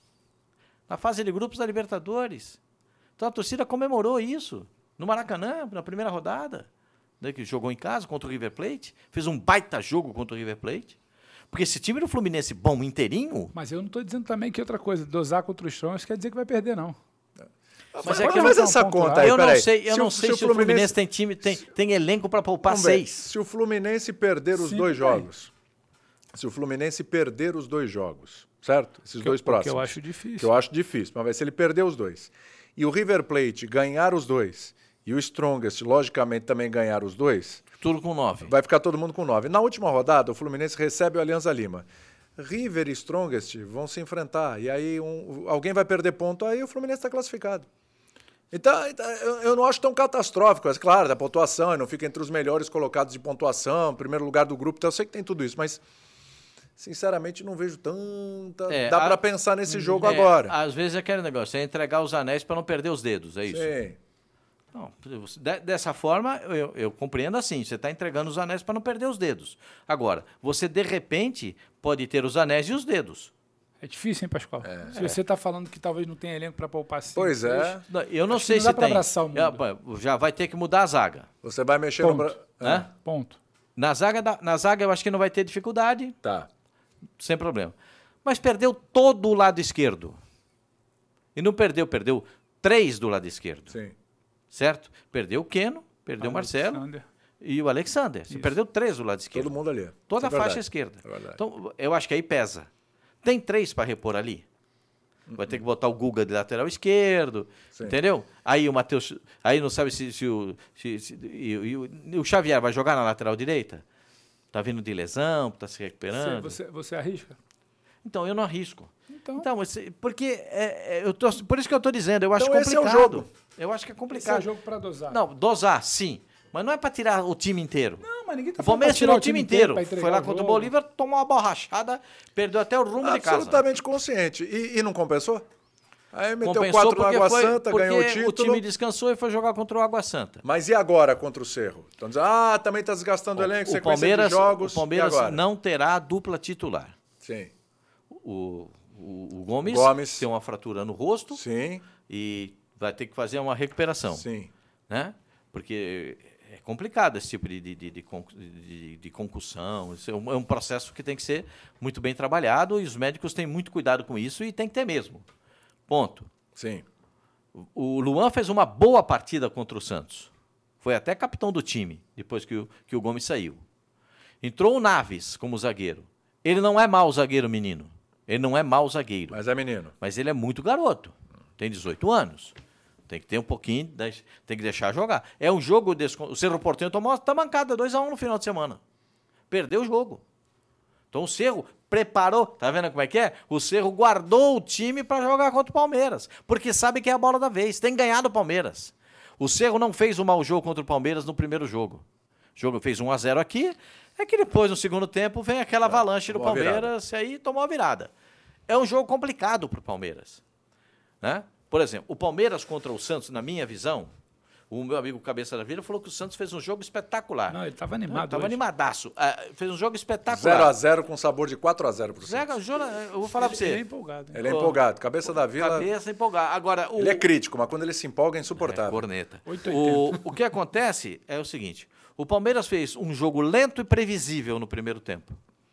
na fase de grupos da Libertadores. Então a torcida comemorou isso no Maracanã, na primeira rodada, né, que jogou em casa contra o River Plate, fez um baita jogo contra o River Plate. Porque esse time do Fluminense bom inteirinho, Mas eu não estou dizendo também que outra coisa, dosar contra o Strongest quer dizer que vai perder, não. Mas, Mas é é que que faz não- essa não, conta pontuar. aí, eu não peraí. sei, eu Se não o- sei se, se o Fluminense tem time, tem, tem elenco para poupar Vamos ver, seis. Se o Fluminense perder os Sim, dois tudo bem. jogos, se o Fluminense perder os dois jogos, certo? Esses Que eu- dois o que próximos. eu acho difícil. Que eu acho difícil, mas vai, se ele perder os dois, e o River Plate ganhar os dois, e o Strongest, logicamente, também ganhar os dois, Tudo com nove. vai ficar todo mundo com nove. Na última rodada, o Fluminense recebe o Alianza Lima. River e Strongest vão se enfrentar, e aí um- alguém vai perder ponto, aí o Fluminense está classificado. Então, então, eu, eu não acho tão catastrófico. É claro, da pontuação, não fica entre os melhores colocados de pontuação, primeiro lugar do grupo, então eu sei que tem tudo isso, mas sinceramente não vejo tanta... É, Dá a- para pensar nesse jogo É, agora. Às vezes é aquele negócio, é entregar os anéis para não perder os dedos, é isso? Sim. Não, de- dessa forma, eu, eu compreendo assim, você está entregando os anéis para não perder os dedos. Agora, você de repente pode ter os anéis e os dedos. É difícil, hein, Pascoal? Se você está falando que talvez não tenha elenco para poupar cinco, Pois é. seis, Não, Eu não Acho que sei não se dá pra tem. abraçar o mundo. Já, já vai ter que mudar a zaga. Você vai mexer Ponto. no... Bra- Né? ponto. Na zaga, da- na zaga eu acho que não vai ter dificuldade, Tá. sem problema. Mas perdeu todo o lado esquerdo. E não perdeu, perdeu três do lado esquerdo. Sim. Certo? Perdeu o Keno, perdeu o Marcelo Alexander. e o Alexander. Você Isso. perdeu três do lado esquerdo. Todo mundo ali. Toda Isso é a faixa verdade. esquerda. É verdade. Então, eu acho que aí pesa. Tem três para repor ali. Vai ter que botar o Guga de lateral esquerdo, Sim. entendeu? Aí o Matheus. Aí não sabe se, se o. Se, se- e, e o, e o Xavier vai jogar na lateral direita? Tá vindo de lesão, tá se Você, recuperando. você, você arrisca? Então eu não arrisco. Então, Então, você- porque é, é, eu tô, por isso que eu estou dizendo, eu acho Então esse é o complicado. jogo. Eu acho que é esse é complicado. o jogo para dosar. Não, dosar, sim. Mas não é para tirar o time inteiro. Não, mas ninguém tá O falando Palmeiras pra tirar tirou o time inteiro. pra entregar Foi lá o contra o jogo. Bolívar, tomou uma borrachada, perdeu até o rumo de casa. Absolutamente consciente. E, e não compensou? Aí meteu Compensou quatro no porque, Água foi, Santa, porque ganhou o título. o time descansou e foi jogar contra o Água Santa. Mas e agora contra o Cerro? Estão dizendo, ah, também está desgastando o elenco, O sequência Palmeiras, de jogos. o Palmeiras e agora? não terá dupla titular. Sim, O, o, o Gomes, Gomes. tem uma fratura no rosto sim, e vai ter que fazer uma recuperação. sim. Né? Porque é complicado esse tipo de, de, de, de, con- de- de concussão. Isso é um, é um processo que tem que ser muito bem trabalhado e os médicos têm muito cuidado com isso e tem que ter mesmo. Ponto. Sim. O Luan fez uma boa partida contra o Santos. Foi até capitão do time, depois que o, que o Gomes saiu. Entrou o Naves como zagueiro. Ele não é mau zagueiro, menino. Ele não é mau zagueiro. Mas é menino. Mas ele é muito garoto. Tem dezoito anos. Tem que ter um pouquinho, de- tem que deixar jogar. É um jogo... Descon... O Cerro Porteño tomou uma mancada, dois a um no final de semana. Perdeu o jogo. Então o Cerro preparou, tá vendo como é que é? O Cerro guardou o time para jogar contra o Palmeiras, porque sabe que é a bola da vez, tem ganhado o Palmeiras. O Cerro não fez um mau jogo contra o Palmeiras no primeiro jogo. O jogo fez um a zero aqui, é que depois, no segundo tempo, vem aquela avalanche do tomou a virada. Palmeiras e aí tomou a virada. É um jogo complicado para o Palmeiras. Né? Por exemplo, o Palmeiras contra o Santos, na minha visão, O meu amigo Cabeça da Vila falou que o Santos fez um jogo espetacular. Não, ele estava animado. Estava hoje. animadaço. Ah, fez um jogo espetacular. zero a zero com sabor de quatro a zero pro Santos. Zé, jura, eu vou falar para Ele é você. empolgado. hein? Ele é empolgado. Cabeça da Vila, Cabeça empolgar. Agora, o... ele é crítico, mas quando ele se empolga é É, insuportável. corneta. oito O, o que acontece é o seguinte: o Palmeiras fez um jogo lento e previsível no primeiro tempo.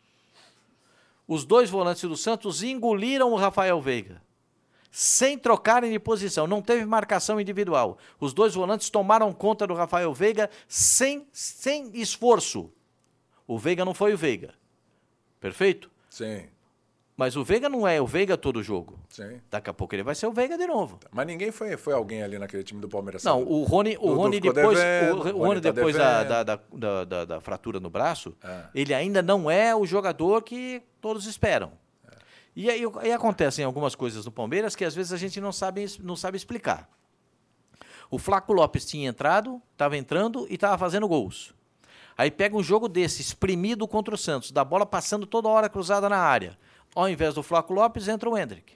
Os dois volantes do Santos engoliram o Rafael Veiga, sem trocarem de posição. Não teve marcação individual. Os dois volantes tomaram conta do Rafael Veiga sem, sem esforço. O Veiga não foi o Veiga. Perfeito? Sim, Mas o Veiga não é o Veiga todo jogo. sim. Daqui a pouco ele vai ser o Veiga de novo. Mas ninguém foi, foi alguém ali naquele time do Palmeiras. Não, sabe? o Rony, o Dudu Rony ficou depois, devendo, o, o o Rony Rony tá depois da, devendo. da, da, da, da- da fratura no braço, É. ele ainda não é o jogador que todos esperam. E aí, aí acontecem algumas coisas no Palmeiras que às vezes a gente não sabe, não sabe explicar. O Flaco Lopes tinha entrado, estava entrando e estava fazendo gols. Aí pega um jogo desse, espremido contra o Santos, da bola passando toda hora cruzada na área. Ao invés do Flaco Lopes, entra o Endrick.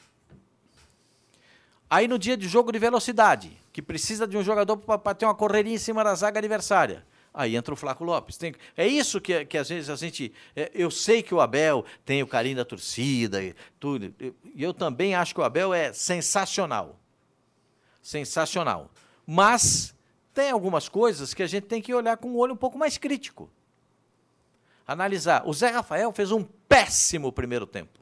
Aí no dia de jogo de velocidade, que precisa de um jogador para ter uma correria em cima da zaga adversária, aí entra o Flaco Lopes. Tem, é isso que, que às vezes a gente... é, eu sei que o Abel tem o carinho da torcida e tudo. E eu, eu também acho que o Abel é sensacional. Sensacional. Mas tem algumas coisas que a gente tem que olhar com um olho um pouco mais crítico. Analisar. O Zé Rafael fez um péssimo primeiro tempo.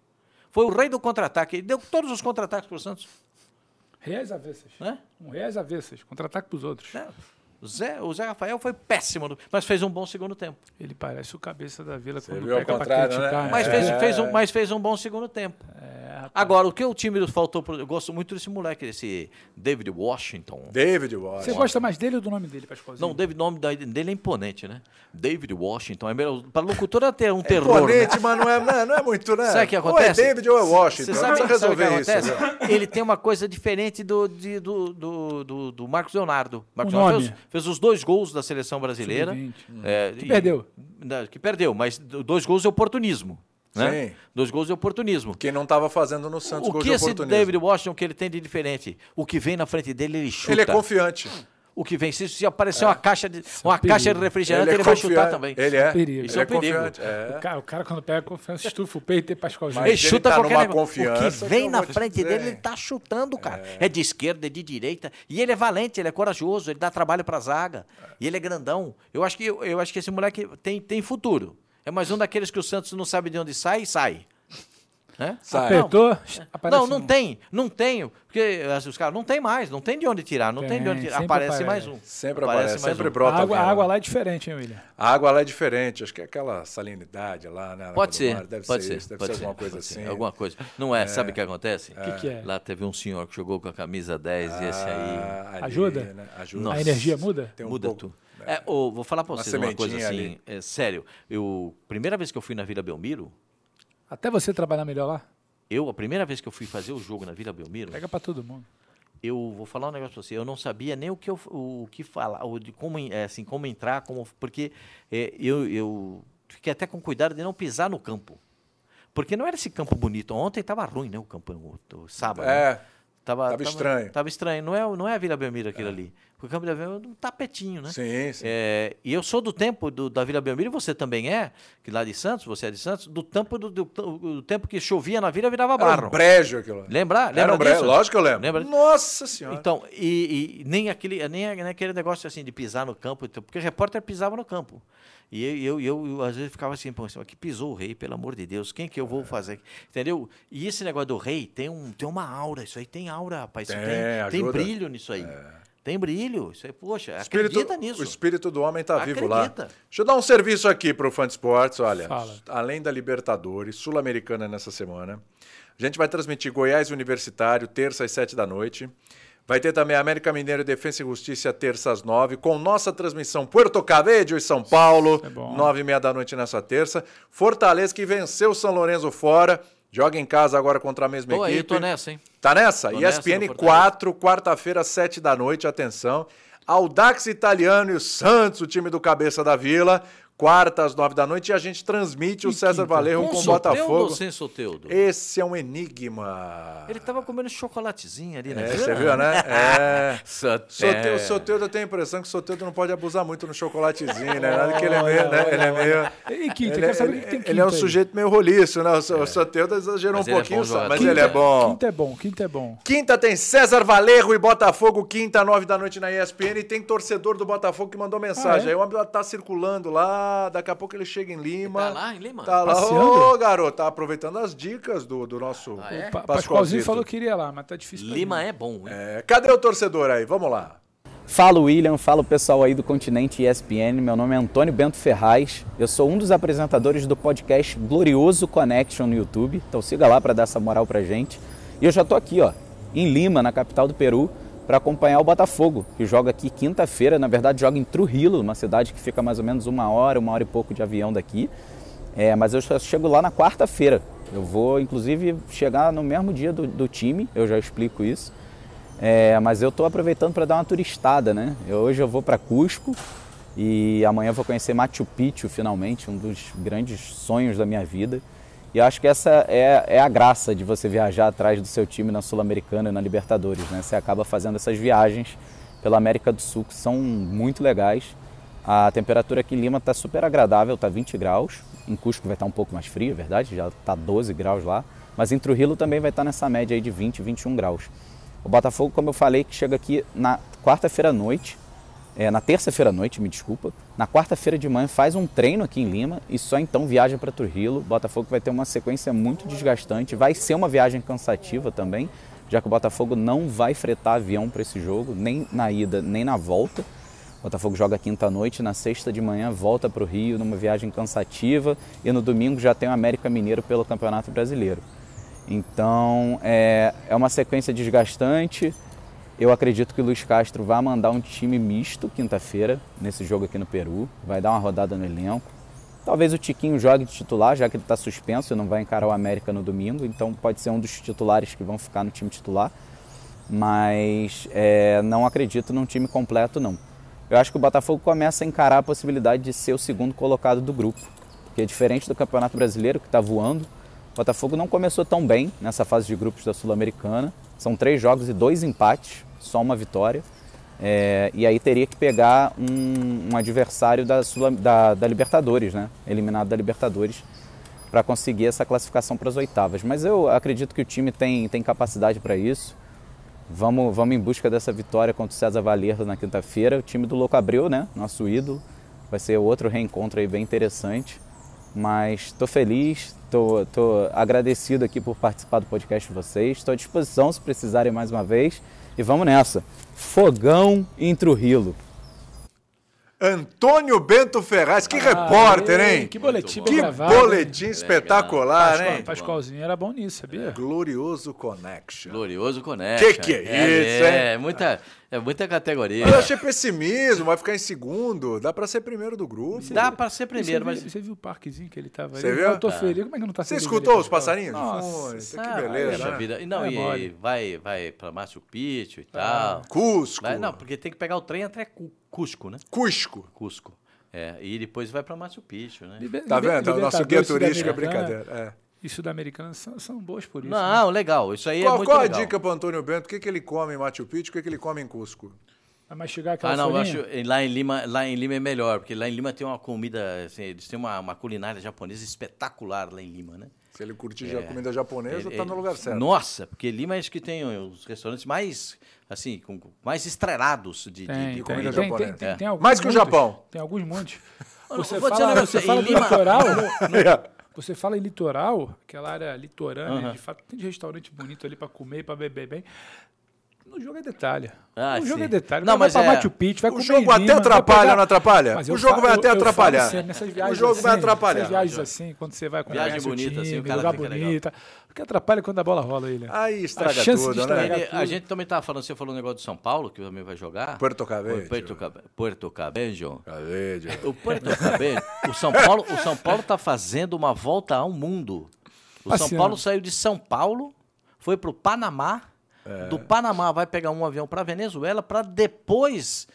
Foi o rei do contra-ataque. Ele deu todos os contra-ataques para o Santos. Reais avessas. Né? Um reais avessas. Contra-ataque pros outros. É. O, Zé, o Zé Rafael foi péssimo, no- mas fez um bom segundo tempo. Ele parece o Cabeça da Vila Você quando viu ao pega pra contrário, criticar. né? Mas, É. fez, fez um, mas fez um bom segundo tempo. É, rapaz. Agora, o que o time faltou... Pro, eu gosto muito desse moleque, desse David Washington. David Você Washington. gosta mais dele ou do nome dele, Pascoalzinho? Não, o David, nome da- dele é imponente, né? David Washington. É para locutor é ter um terror, né? Imponente, mas não é, não é- não é muito, né? Sabe o que acontece? Ou é David ou é Washington. Você sabe, Precisa sabe o que resolver isso. acontece? viu? Ele tem uma coisa diferente do, de- do, do, do, do Marcos Leonardo. Marcos O Leonardo nome? fez, fez os dois gols da seleção brasileira. sub vinte. É, Que e- perdeu. não, que perdeu, mas dois gols de oportunismo. Né? Sim. Dois gols de oportunismo. Quem não estava fazendo no Santos O gol que de esse oportunismo. David Washington que ele tem de diferente? O que vem na frente dele, ele chuta. Ele é confiante. O que vem, se, se aparecer uma caixa de é um uma caixa de perigo. refrigerante, ele, é vai confiante. chutar também. Ele é. Perigo. Isso Ele é é um perigo. confiante. É. O cara, o cara, quando pega confiança, estufa o peito e Pascoalzinho. Mas Ele ele chuta tá qualquer numa negócio. O confiança que que vem eu na vou te frente dizer, dele, hein? ele tá chutando, cara. É. de esquerda, é de direita. E ele é valente, ele é corajoso, ele dá trabalho pra zaga. E ele é grandão. Eu acho que, eu, eu acho que esse moleque tem, tem futuro. É mais um daqueles que o Santos não sabe de onde sai e sai. Né? Sai. Apertou, aparece Não, não um. tem, não tenho. Porque assim, os caras não tem mais, não tem de onde tirar, não tem, Tem, de onde tirar. sempre Aparece aparece. mais um. Sempre aparece, sempre mais um. brota A água, a alguém água lá. lá é diferente, hein, William? A água lá é diferente. Acho que é aquela salinidade lá, né? Pode do ser, mar. Deve pode ser, ser, isso. Deve pode ser ser, alguma coisa pode ser, assim. alguma coisa. Não é, sabe o que acontece? O que, que é? Lá teve um senhor que jogou com a camisa dez e esse aí Ah, ali, Ajuda? né? Ajuda. Nossa. A energia muda? Tem um muda pouco- tudo. É, ô, vou falar pra Uma vocês uma coisa sementinha assim, ali. é, sério. Eu, primeira vez que eu fui na Vila Belmiro, Até você trabalhar melhor lá, eu, a primeira vez que eu fui fazer o jogo na Vila Belmiro, pega pra todo mundo. eu vou falar um negócio pra você, eu não sabia nem o que, eu, o que falar, o de como, en- é, assim, como entrar, como, porque é, eu, eu fiquei até com cuidado de não pisar no campo. Porque não era esse campo bonito. Ontem estava ruim, né, o campo, o, o sábado. né? É, Tava, tava estranho. Tava estranho. Não é, não é a Vila Belmiro aquilo ali. O campo da Vila Belmiro é um tapetinho, né? sim, sim. É, e eu sou do tempo do, da Vila Belmiro, e você também é, que lá de Santos, você é de Santos, do tempo, do, do, do tempo que chovia na vila virava Era barro. um brejo aquilo. lá. Lembra? Era Lembra um brejo, disso? lógico que eu lembro. Lembra? Nossa Senhora. Então, e, e nem, aquele, nem, nem aquele negócio assim de pisar no campo, então, porque o repórter pisava no campo. E eu, eu, eu, eu, às vezes ficava assim, pô, aqui pisou o rei, pelo amor de Deus, quem que eu vou fazer? Entendeu? E esse negócio do rei tem, um, tem uma aura, isso aí tem aura, rapaz. Isso Tem, tem, tem ajuda. brilho nisso aí. Tem brilho. Isso aí, poxa, Espírito- acredita nisso. O espírito do homem está vivo lá. Acredita. Deixa eu dar um serviço aqui para o Fã de Esportes. Olha, Fala. além da Libertadores, Sul-Americana nessa semana, a gente vai transmitir Goiás Universitário, terça às sete da noite. Vai ter também América Mineiro e Defensa e Justiça, terça às nove, com nossa transmissão Puerto Cabello e São Paulo, É bom. nove e meia da noite nessa terça. Fortaleza, que venceu o São Lourenço fora, joga em casa agora contra a mesma Tô aí, equipe. tô nessa, hein? Tá nessa? Tô E S P N nessa do Fortaleza. quatro, quarta-feira, sete da noite, atenção. Audax Italiano e o Santos, o time do Cabeça da Vila, quarta às nove da noite, e a gente transmite E o César quinta? Valerro Com com o Soteldo Botafogo. ou sem Soteldo? Esse é um enigma. Ele tava comendo chocolatezinho ali, né? É, você viu, né? É. Soteldo. Soteldo, o Soteldo, eu tenho a impressão que o Soteldo não pode abusar muito no chocolatezinho, né? Nada que ele é meio, né? Ele é meio... E quinta, Ele, quero é- saber o ele- que tem quinta ele é um aí. sujeito meio roliço, né? O So- o Soteldo exagerou Mas um ele é pouquinho, bom só, jogador. mas Quinta, ele é bom. Quinta é bom, quinta é bom. Quinta tem César Valerro e Botafogo, quinta, nove da noite na E S P N. E tem torcedor do Botafogo que mandou mensagem. Ah, é? Aí o homem tá circulando lá, daqui a pouco ele chega em Lima. Tá lá em Lima? Tá lá. Passeando? Ô, garoto, tá aproveitando as dicas do, do nosso Ah, é? O Pa- Pascoalzito. Pascoalzinho falou que iria lá, mas tá difícil pra Lima mim. é bom, hein? É, cadê o torcedor aí? Vamos lá. Fala William, fala o pessoal aí do Continente E S P N, meu nome é Antônio Bento Ferraz, eu sou um dos apresentadores do podcast Glorioso Connection no YouTube, então siga lá para dar essa moral pra gente. E eu já tô aqui, ó, em Lima, na capital do Peru, para acompanhar o Botafogo, que joga aqui quinta-feira, na verdade joga em Trujillo, uma cidade que fica mais ou menos uma hora, uma hora e pouco de avião daqui, é, mas eu só chego lá na quarta-feira, eu vou inclusive chegar no mesmo dia do, do time, eu já explico isso. É, mas eu estou aproveitando para dar uma turistada, né? Eu, hoje eu vou para Cusco e amanhã eu vou conhecer Machu Picchu finalmente, um dos grandes sonhos da minha vida. E eu acho que essa é, é a graça de você viajar atrás do seu time na Sul-Americana e na Libertadores, né? Você acaba fazendo essas viagens pela América do Sul que são muito legais. A temperatura aqui em Lima está super agradável, está vinte graus. Em Cusco vai estar um pouco mais frio, é verdade, já está doze graus lá. Mas em Trujillo também vai estar nessa média aí de vinte, vinte e um graus. O Botafogo, como eu falei, que chega aqui na quarta-feira à noite, é, na terça-feira à noite, me desculpa. Na quarta-feira de manhã faz um treino aqui em Lima e só então viaja para Trujillo. O Botafogo vai ter uma sequência muito desgastante, vai ser uma viagem cansativa também, já que o Botafogo não vai fretar avião para esse jogo, nem na ida, nem na volta. O Botafogo joga quinta à noite, na sexta de manhã volta para o Rio numa viagem cansativa e no domingo já tem o América Mineiro pelo Campeonato Brasileiro. Então é, é uma sequência desgastante. Eu acredito que o Luiz Castro vai mandar um time misto quinta-feira, nesse jogo aqui no Peru. Vai dar uma rodada no elenco. Talvez o Tiquinho jogue de titular, já que ele está suspenso e não vai encarar o América no domingo. Então pode ser um dos titulares que vão ficar no time titular. Mas é, não acredito num time completo, não. Eu acho que o Botafogo começa a encarar a possibilidade de ser o segundo colocado do grupo. Porque diferente do Campeonato Brasileiro, que está voando, o Botafogo não começou tão bem nessa fase de grupos da Sul-Americana. São três jogos e dois empates, só uma vitória. É, e aí teria que pegar um, um adversário da, Sul, da, da Libertadores, né? Eliminado da Libertadores, para conseguir essa classificação para as oitavas. Mas eu acredito que o time tem, tem capacidade para isso. Vamos, vamos em busca dessa vitória contra o César Valerro na quinta-feira. O time do Louco Abreu, né? Nosso ídolo. Vai ser outro reencontro aí bem interessante. Mas estou feliz, estou agradecido aqui por participar do podcast de vocês. Estou à disposição se precisarem mais uma vez. E vamos nessa. Fogão em Trujillo. Antônio Bento Ferraz, que Ah, repórter, ei, hein? Que boletim bem Que gravado, hein? boletim espetacular, Pascoal, hein? Pascoalzinho era bom nisso, sabia? Glorioso Connection. Glorioso Connection. Que que é isso, é, hein? É muita, é muita categoria. Eu achei pessimismo, vai ficar em segundo. Dá pra ser primeiro do grupo. Dá pra ser E primeiro, você, mas... viu, você viu o parquezinho que ele tava Você ali? viu? Eu tô Ah. feliz. Como é que não tá Você feliz? escutou ali, os Pascoal? passarinhos? Nossa, Puta, Ah, que beleza, poxa né? vida. E Não, É e mole. vai, vai pra Machu Picchu e Ah. tal. Cusco. Vai, não, porque tem que pegar o trem até Cu- Cusco, né? Cusco. Cusco. É, e depois vai pra Machu Picchu, né? Liber- Tá liber- vendo? O nosso guia Libertadores, turístico é Sul-Americana brincadeira. É. E Sul-Americana são, são boas por isso. né? Não, legal. Isso aí é Qual, muito qual a legal. dica pro Antônio Bento? O que, que ele come em Machu Picchu? O que, que ele come em Cusco? Vai mais chegar aquela Ah, não, eu acho, folhinha? lá em Lima, lá em Lima é melhor, porque lá em Lima tem uma comida, assim, eles têm uma, uma culinária japonesa espetacular lá em Lima, né? Se ele curtir já comida japonesa, Ele- tá no ele- lugar certo. Nossa, porque Lima acho que tem os restaurantes mais, assim, com, mais estrelados de, de- Tem, de tem, comida tem, japonesa. tem, tem, É. tem alguns Mais que o muitos. Japão. Tem alguns montes. Eu Você vou dizer um fala, negócio, você fala em do Lima- litoral, você fala em litoral, aquela área litorânea, Aham. de fato, tem de restaurante bonito ali para comer, para beber bem. No jogo é detalhe. Ah, no jogo sim. é detalhe. Não, Não, vai mas pra é- Machu Picchu, vai O comer jogo em Lima, até vai atrapalha pegar- ou não atrapalha? Mas O eu jogo fa- vai eu- até eu falo atrapalhar. sério, nessas O viagens jogo vai assim, atrapalhar. Essas viagens assim, quando você vai Viagem conhecer o bonita, time, assim, o cara lugar fica legal. bonita. O que atrapalha é quando a bola rola, William. Aí estraga A chance de tudo, estragar né? Ele- a tudo. gente também estava falando, você falou um negócio do São Paulo, que também vai jogar. Puerto Cabello. Puerto, Cabe- Puerto Cabello. Cabello. O Puerto Cabello, o São Paulo, o São Paulo está fazendo uma volta ao mundo. O São Passeando. Paulo saiu de São Paulo, foi para o Panamá. É. Do Panamá vai pegar um avião para Venezuela para depois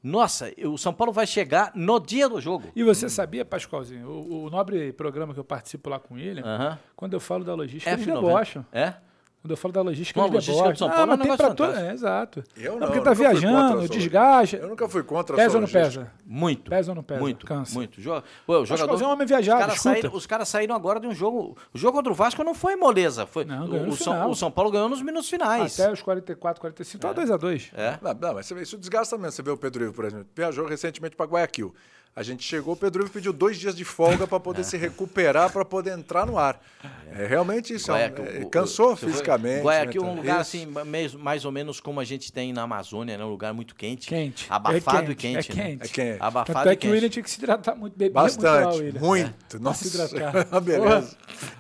Nossa, o São Paulo vai chegar no dia do jogo. E você sabia, Pascoalzinho, o, o nobre programa que eu participo lá com ele, Aham. quando eu falo da logística, F eles noventa. debocham. É? Quando eu falo da logística, Não, a eles logística debocham. de São Paulo é um mas tem negócio pra to- fantástico. É, exato. Eu Não, não, porque eu tá nunca fui contra viajando, a sua desgaste. Eu nunca fui contra a Pesa sua ou não logística. pesa? Muito. Pesa ou não pesa? Muito. Cansa. Muito. Jo- Pô, o jogador. Pascoalzinho é um homem Os viajado, caras, escuta. saíram, os caras saíram agora de um jogo. O jogo contra o Vasco não foi moleza. Foi, Não, o, ganhou no o São, final. o São Paulo ganhou nos minutos finais. Até os quarenta e quatro, quarenta e cinco, tá dois a dois. É. Não, não, mas você vê, isso desgasta mesmo. Você vê o Pedro Ivo, por exemplo, viajou recentemente para Guayaquil. A gente chegou, o Pedro Ivo pediu dois dias de folga para poder se recuperar, para poder entrar no ar. É realmente isso. é um- Guayaquil, é, o- cansou o- você foi- fisicamente. Guayaquil é né, um então, lugar isso. assim, mais, mais ou menos como a gente tem na Amazônia, né? Um lugar muito quente. Quente. Abafado É e quente. É né? quente. É quente. Abafado Tanto é e que o William quente. tinha que se hidratar muito, beber muito lá, Bastante, William. muito. É. Nossa, Se hidratar. ah, beleza.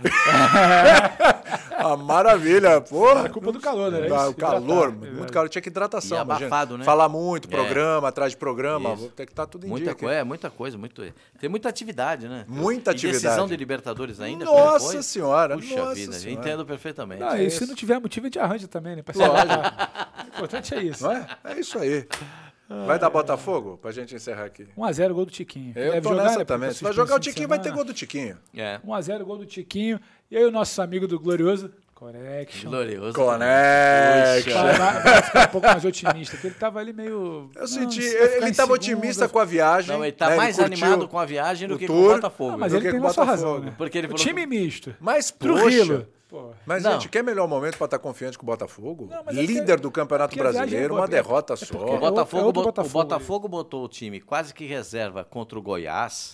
A maravilha, porra. É culpa do calor, né? É Ah, isso, o calor, hidratar, é muito calor. Tinha que hidratação. E imagina. abafado, né? Falar muito, É. programa, atrás de programa, Isso. vou ter que estar tudo em Muita dia. coisa, é, muita coisa, muito. Tem muita atividade, né? Muita e atividade. decisão de Libertadores ainda. Nossa como foi? senhora, Puxa nossa vida, senhora. entendo perfeitamente. Não, É e isso. se não tiver motivo, a gente arranja também, né? Pra se Lógico. hidratar. O importante é isso. Não é? É isso aí. Vai dar Botafogo? Pra gente encerrar aqui. um a zero, gol do Tiquinho. Eu Deve tô jogar, nessa né, também. porque Se vai suspenso jogar o fim de Tiquinho, vai ter semana. gol do Tiquinho. É. um a zero, gol do Tiquinho. E aí o nosso amigo do Glorioso, Connection. Glorioso. Connection. Vai, vai- vai ficar um pouco mais otimista, porque ele tava ali meio... Eu não, senti, se vai ficar ele em estava segundo, otimista com a viagem. Não, ele tá né, mais curtiu animado com a viagem do o que tour. com o Botafogo. Ah, mas do ele que tem com o nossa razão, Botafogo. né? Porque ele o falou time que- misto. Mas, Trujillo. poxa, Pô. mas, Não. gente, que melhor momento para estar confiante com o Botafogo? Não, mas é Líder porque- do Campeonato porque a viagem Brasileiro, é uma boa, é- derrota é só. porque- O Botafogo, é outro bo- Botafogo, o Botafogo botou o time quase que reserva contra o Goiás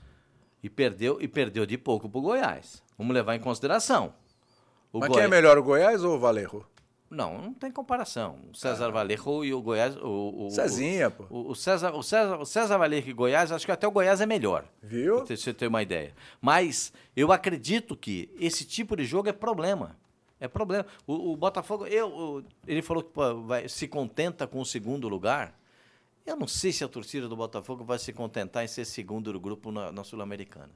e, perdeu, e perdeu de pouco pro Goiás. Vamos levar em consideração. O Mas Goi- quem é melhor, o Goiás ou o Valerro? Não, não tem comparação. O César Valerro e o Goiás... O, o, Cezinha, pô. O, o, César, o, César, o César Valerro e Goiás, acho que até o Goiás é melhor. Viu? Pra você ter uma ideia. Mas eu acredito que esse tipo de jogo é problema. É problema. O, o Botafogo, eu, o- ele falou que pô, vai, se contenta com o segundo lugar. Eu não sei se a torcida do Botafogo vai se contentar em ser segundo do grupo na, na Sul-Americana.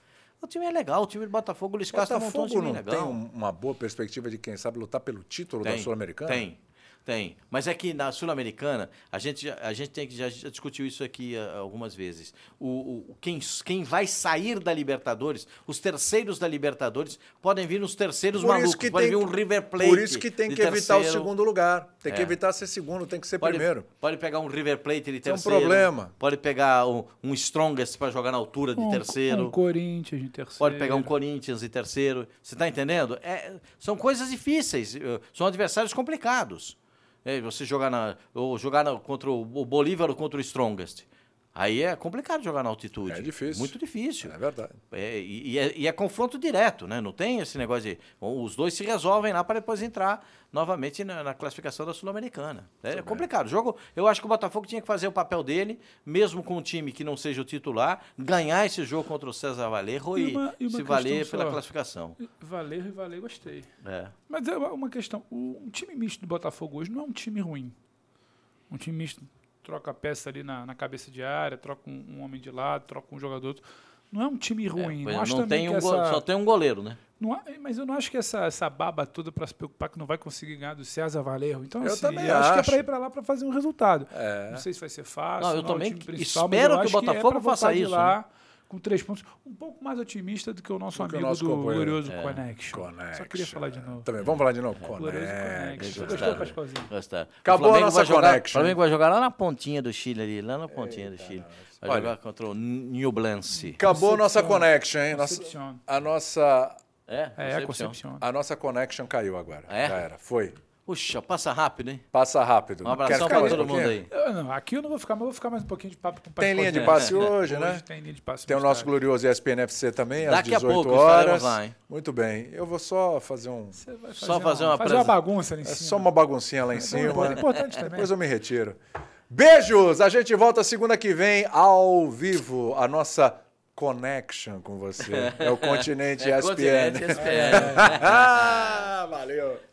O time é legal, o time do Botafogo, o Luiz Castro montou um Botafogo time não legal. tem um- uma boa perspectiva de, quem sabe, lutar pelo título da Tem, Sul-Americana? Tem, tem. Mas é que na Sul-Americana, a gente, já- a gente tem que já, já discutiu isso aqui ah, algumas vezes. O, o- quem, quem vai sair da Libertadores, os terceiros da Libertadores, podem vir nos terceiros Por isso malucos. que Pode tem vir um que- River Plate. Por isso que tem de que evitar o terceiro. segundo lugar. Tem que É. evitar ser segundo, tem que ser Pode, primeiro. pode pegar um River Plate de Isso é um terceiro. problema. Pode pegar um, um Strongest para jogar na altura de Um, terceiro. um Corinthians de terceiro. Pode pegar um Corinthians de terceiro. Você está entendendo? É, são coisas difíceis. eh, São adversários complicados. É, você jogar, na, ou jogar na, contra o, o Bolívar ou contra o Strongest. Aí é complicado jogar na altitude. É difícil. Muito difícil. É verdade. É, e, e é, e é confronto direto, né? Não tem esse negócio de... Os dois se resolvem lá para depois entrar novamente na, na classificação da Sul-Americana. É complicado. O jogo, eu acho que o Botafogo tinha que fazer o papel dele, mesmo com um time que não seja o titular, ganhar esse jogo contra o César Valerro E e, uma- e uma se valer questão pela só. classificação. Valeu e valeu, gostei. É. Mas é uma questão. O, um time misto do Botafogo hoje não é um time ruim. Um time misto troca a peça ali na, na cabeça de área, troca um, um homem de lado, troca um jogador outro. Não é um time ruim. Pois não é, acho não também tem que um go- essa... Só tem um goleiro, né? Não há- mas eu não acho que essa, essa baba toda para se preocupar que não vai conseguir ganhar do César Valerro. Então, Eu assim, também eu acho que é acho. para ir para lá para fazer um resultado. É. Não sei se vai ser fácil. Não, eu é o também time principal, mas espero eu que o acho é Botafogo pra voltar faça de isso, lá com três pontos. Um pouco mais otimista do que o nosso Do que o amigo nosso do companheiro. Glorioso É. Connection. Connection. Só queria falar de novo. Também. Vamos falar de novo? Glorioso Connection. Connection. Você Gostaram. gostou, Pascoalzinho? Gostar. Acabou O Flamengo a nossa vai jogar, connection. O Flamengo vai jogar lá na pontinha do Chile ali, lá na pontinha do Chile. Vai Olha. jogar contra o Nublense. Acabou a nossa Concepcion. connection, hein? Nossa, Concepcion. a nossa, É, É, a Concepción. Concepcion. a nossa connection caiu agora. É? Já era. Foi. Puxa, passa rápido, hein? Passa rápido. Um abração Quer ficar pra mais todo um mundo pouquinho? aí. Eu, não, aqui eu não vou ficar, mas eu vou ficar mais um pouquinho de papo com o Tem linha de Pascoalzinho. passe hoje, né? Hoje tem linha de passe. Tem o mais nosso tarde. glorioso E S P N F C também, às Daqui a dezoito pouco horas. estaremos lá, hein? Muito bem. Eu vou só fazer um... Você vai Só fazer uma fazer uma presen- bagunça ali em É cima. só uma baguncinha lá em cima. É importante também. Depois eu me retiro. Beijos! A gente volta segunda que vem, ao vivo, a nossa connection com você. É o Continente É E S P N. Continente E S P N. Valeu!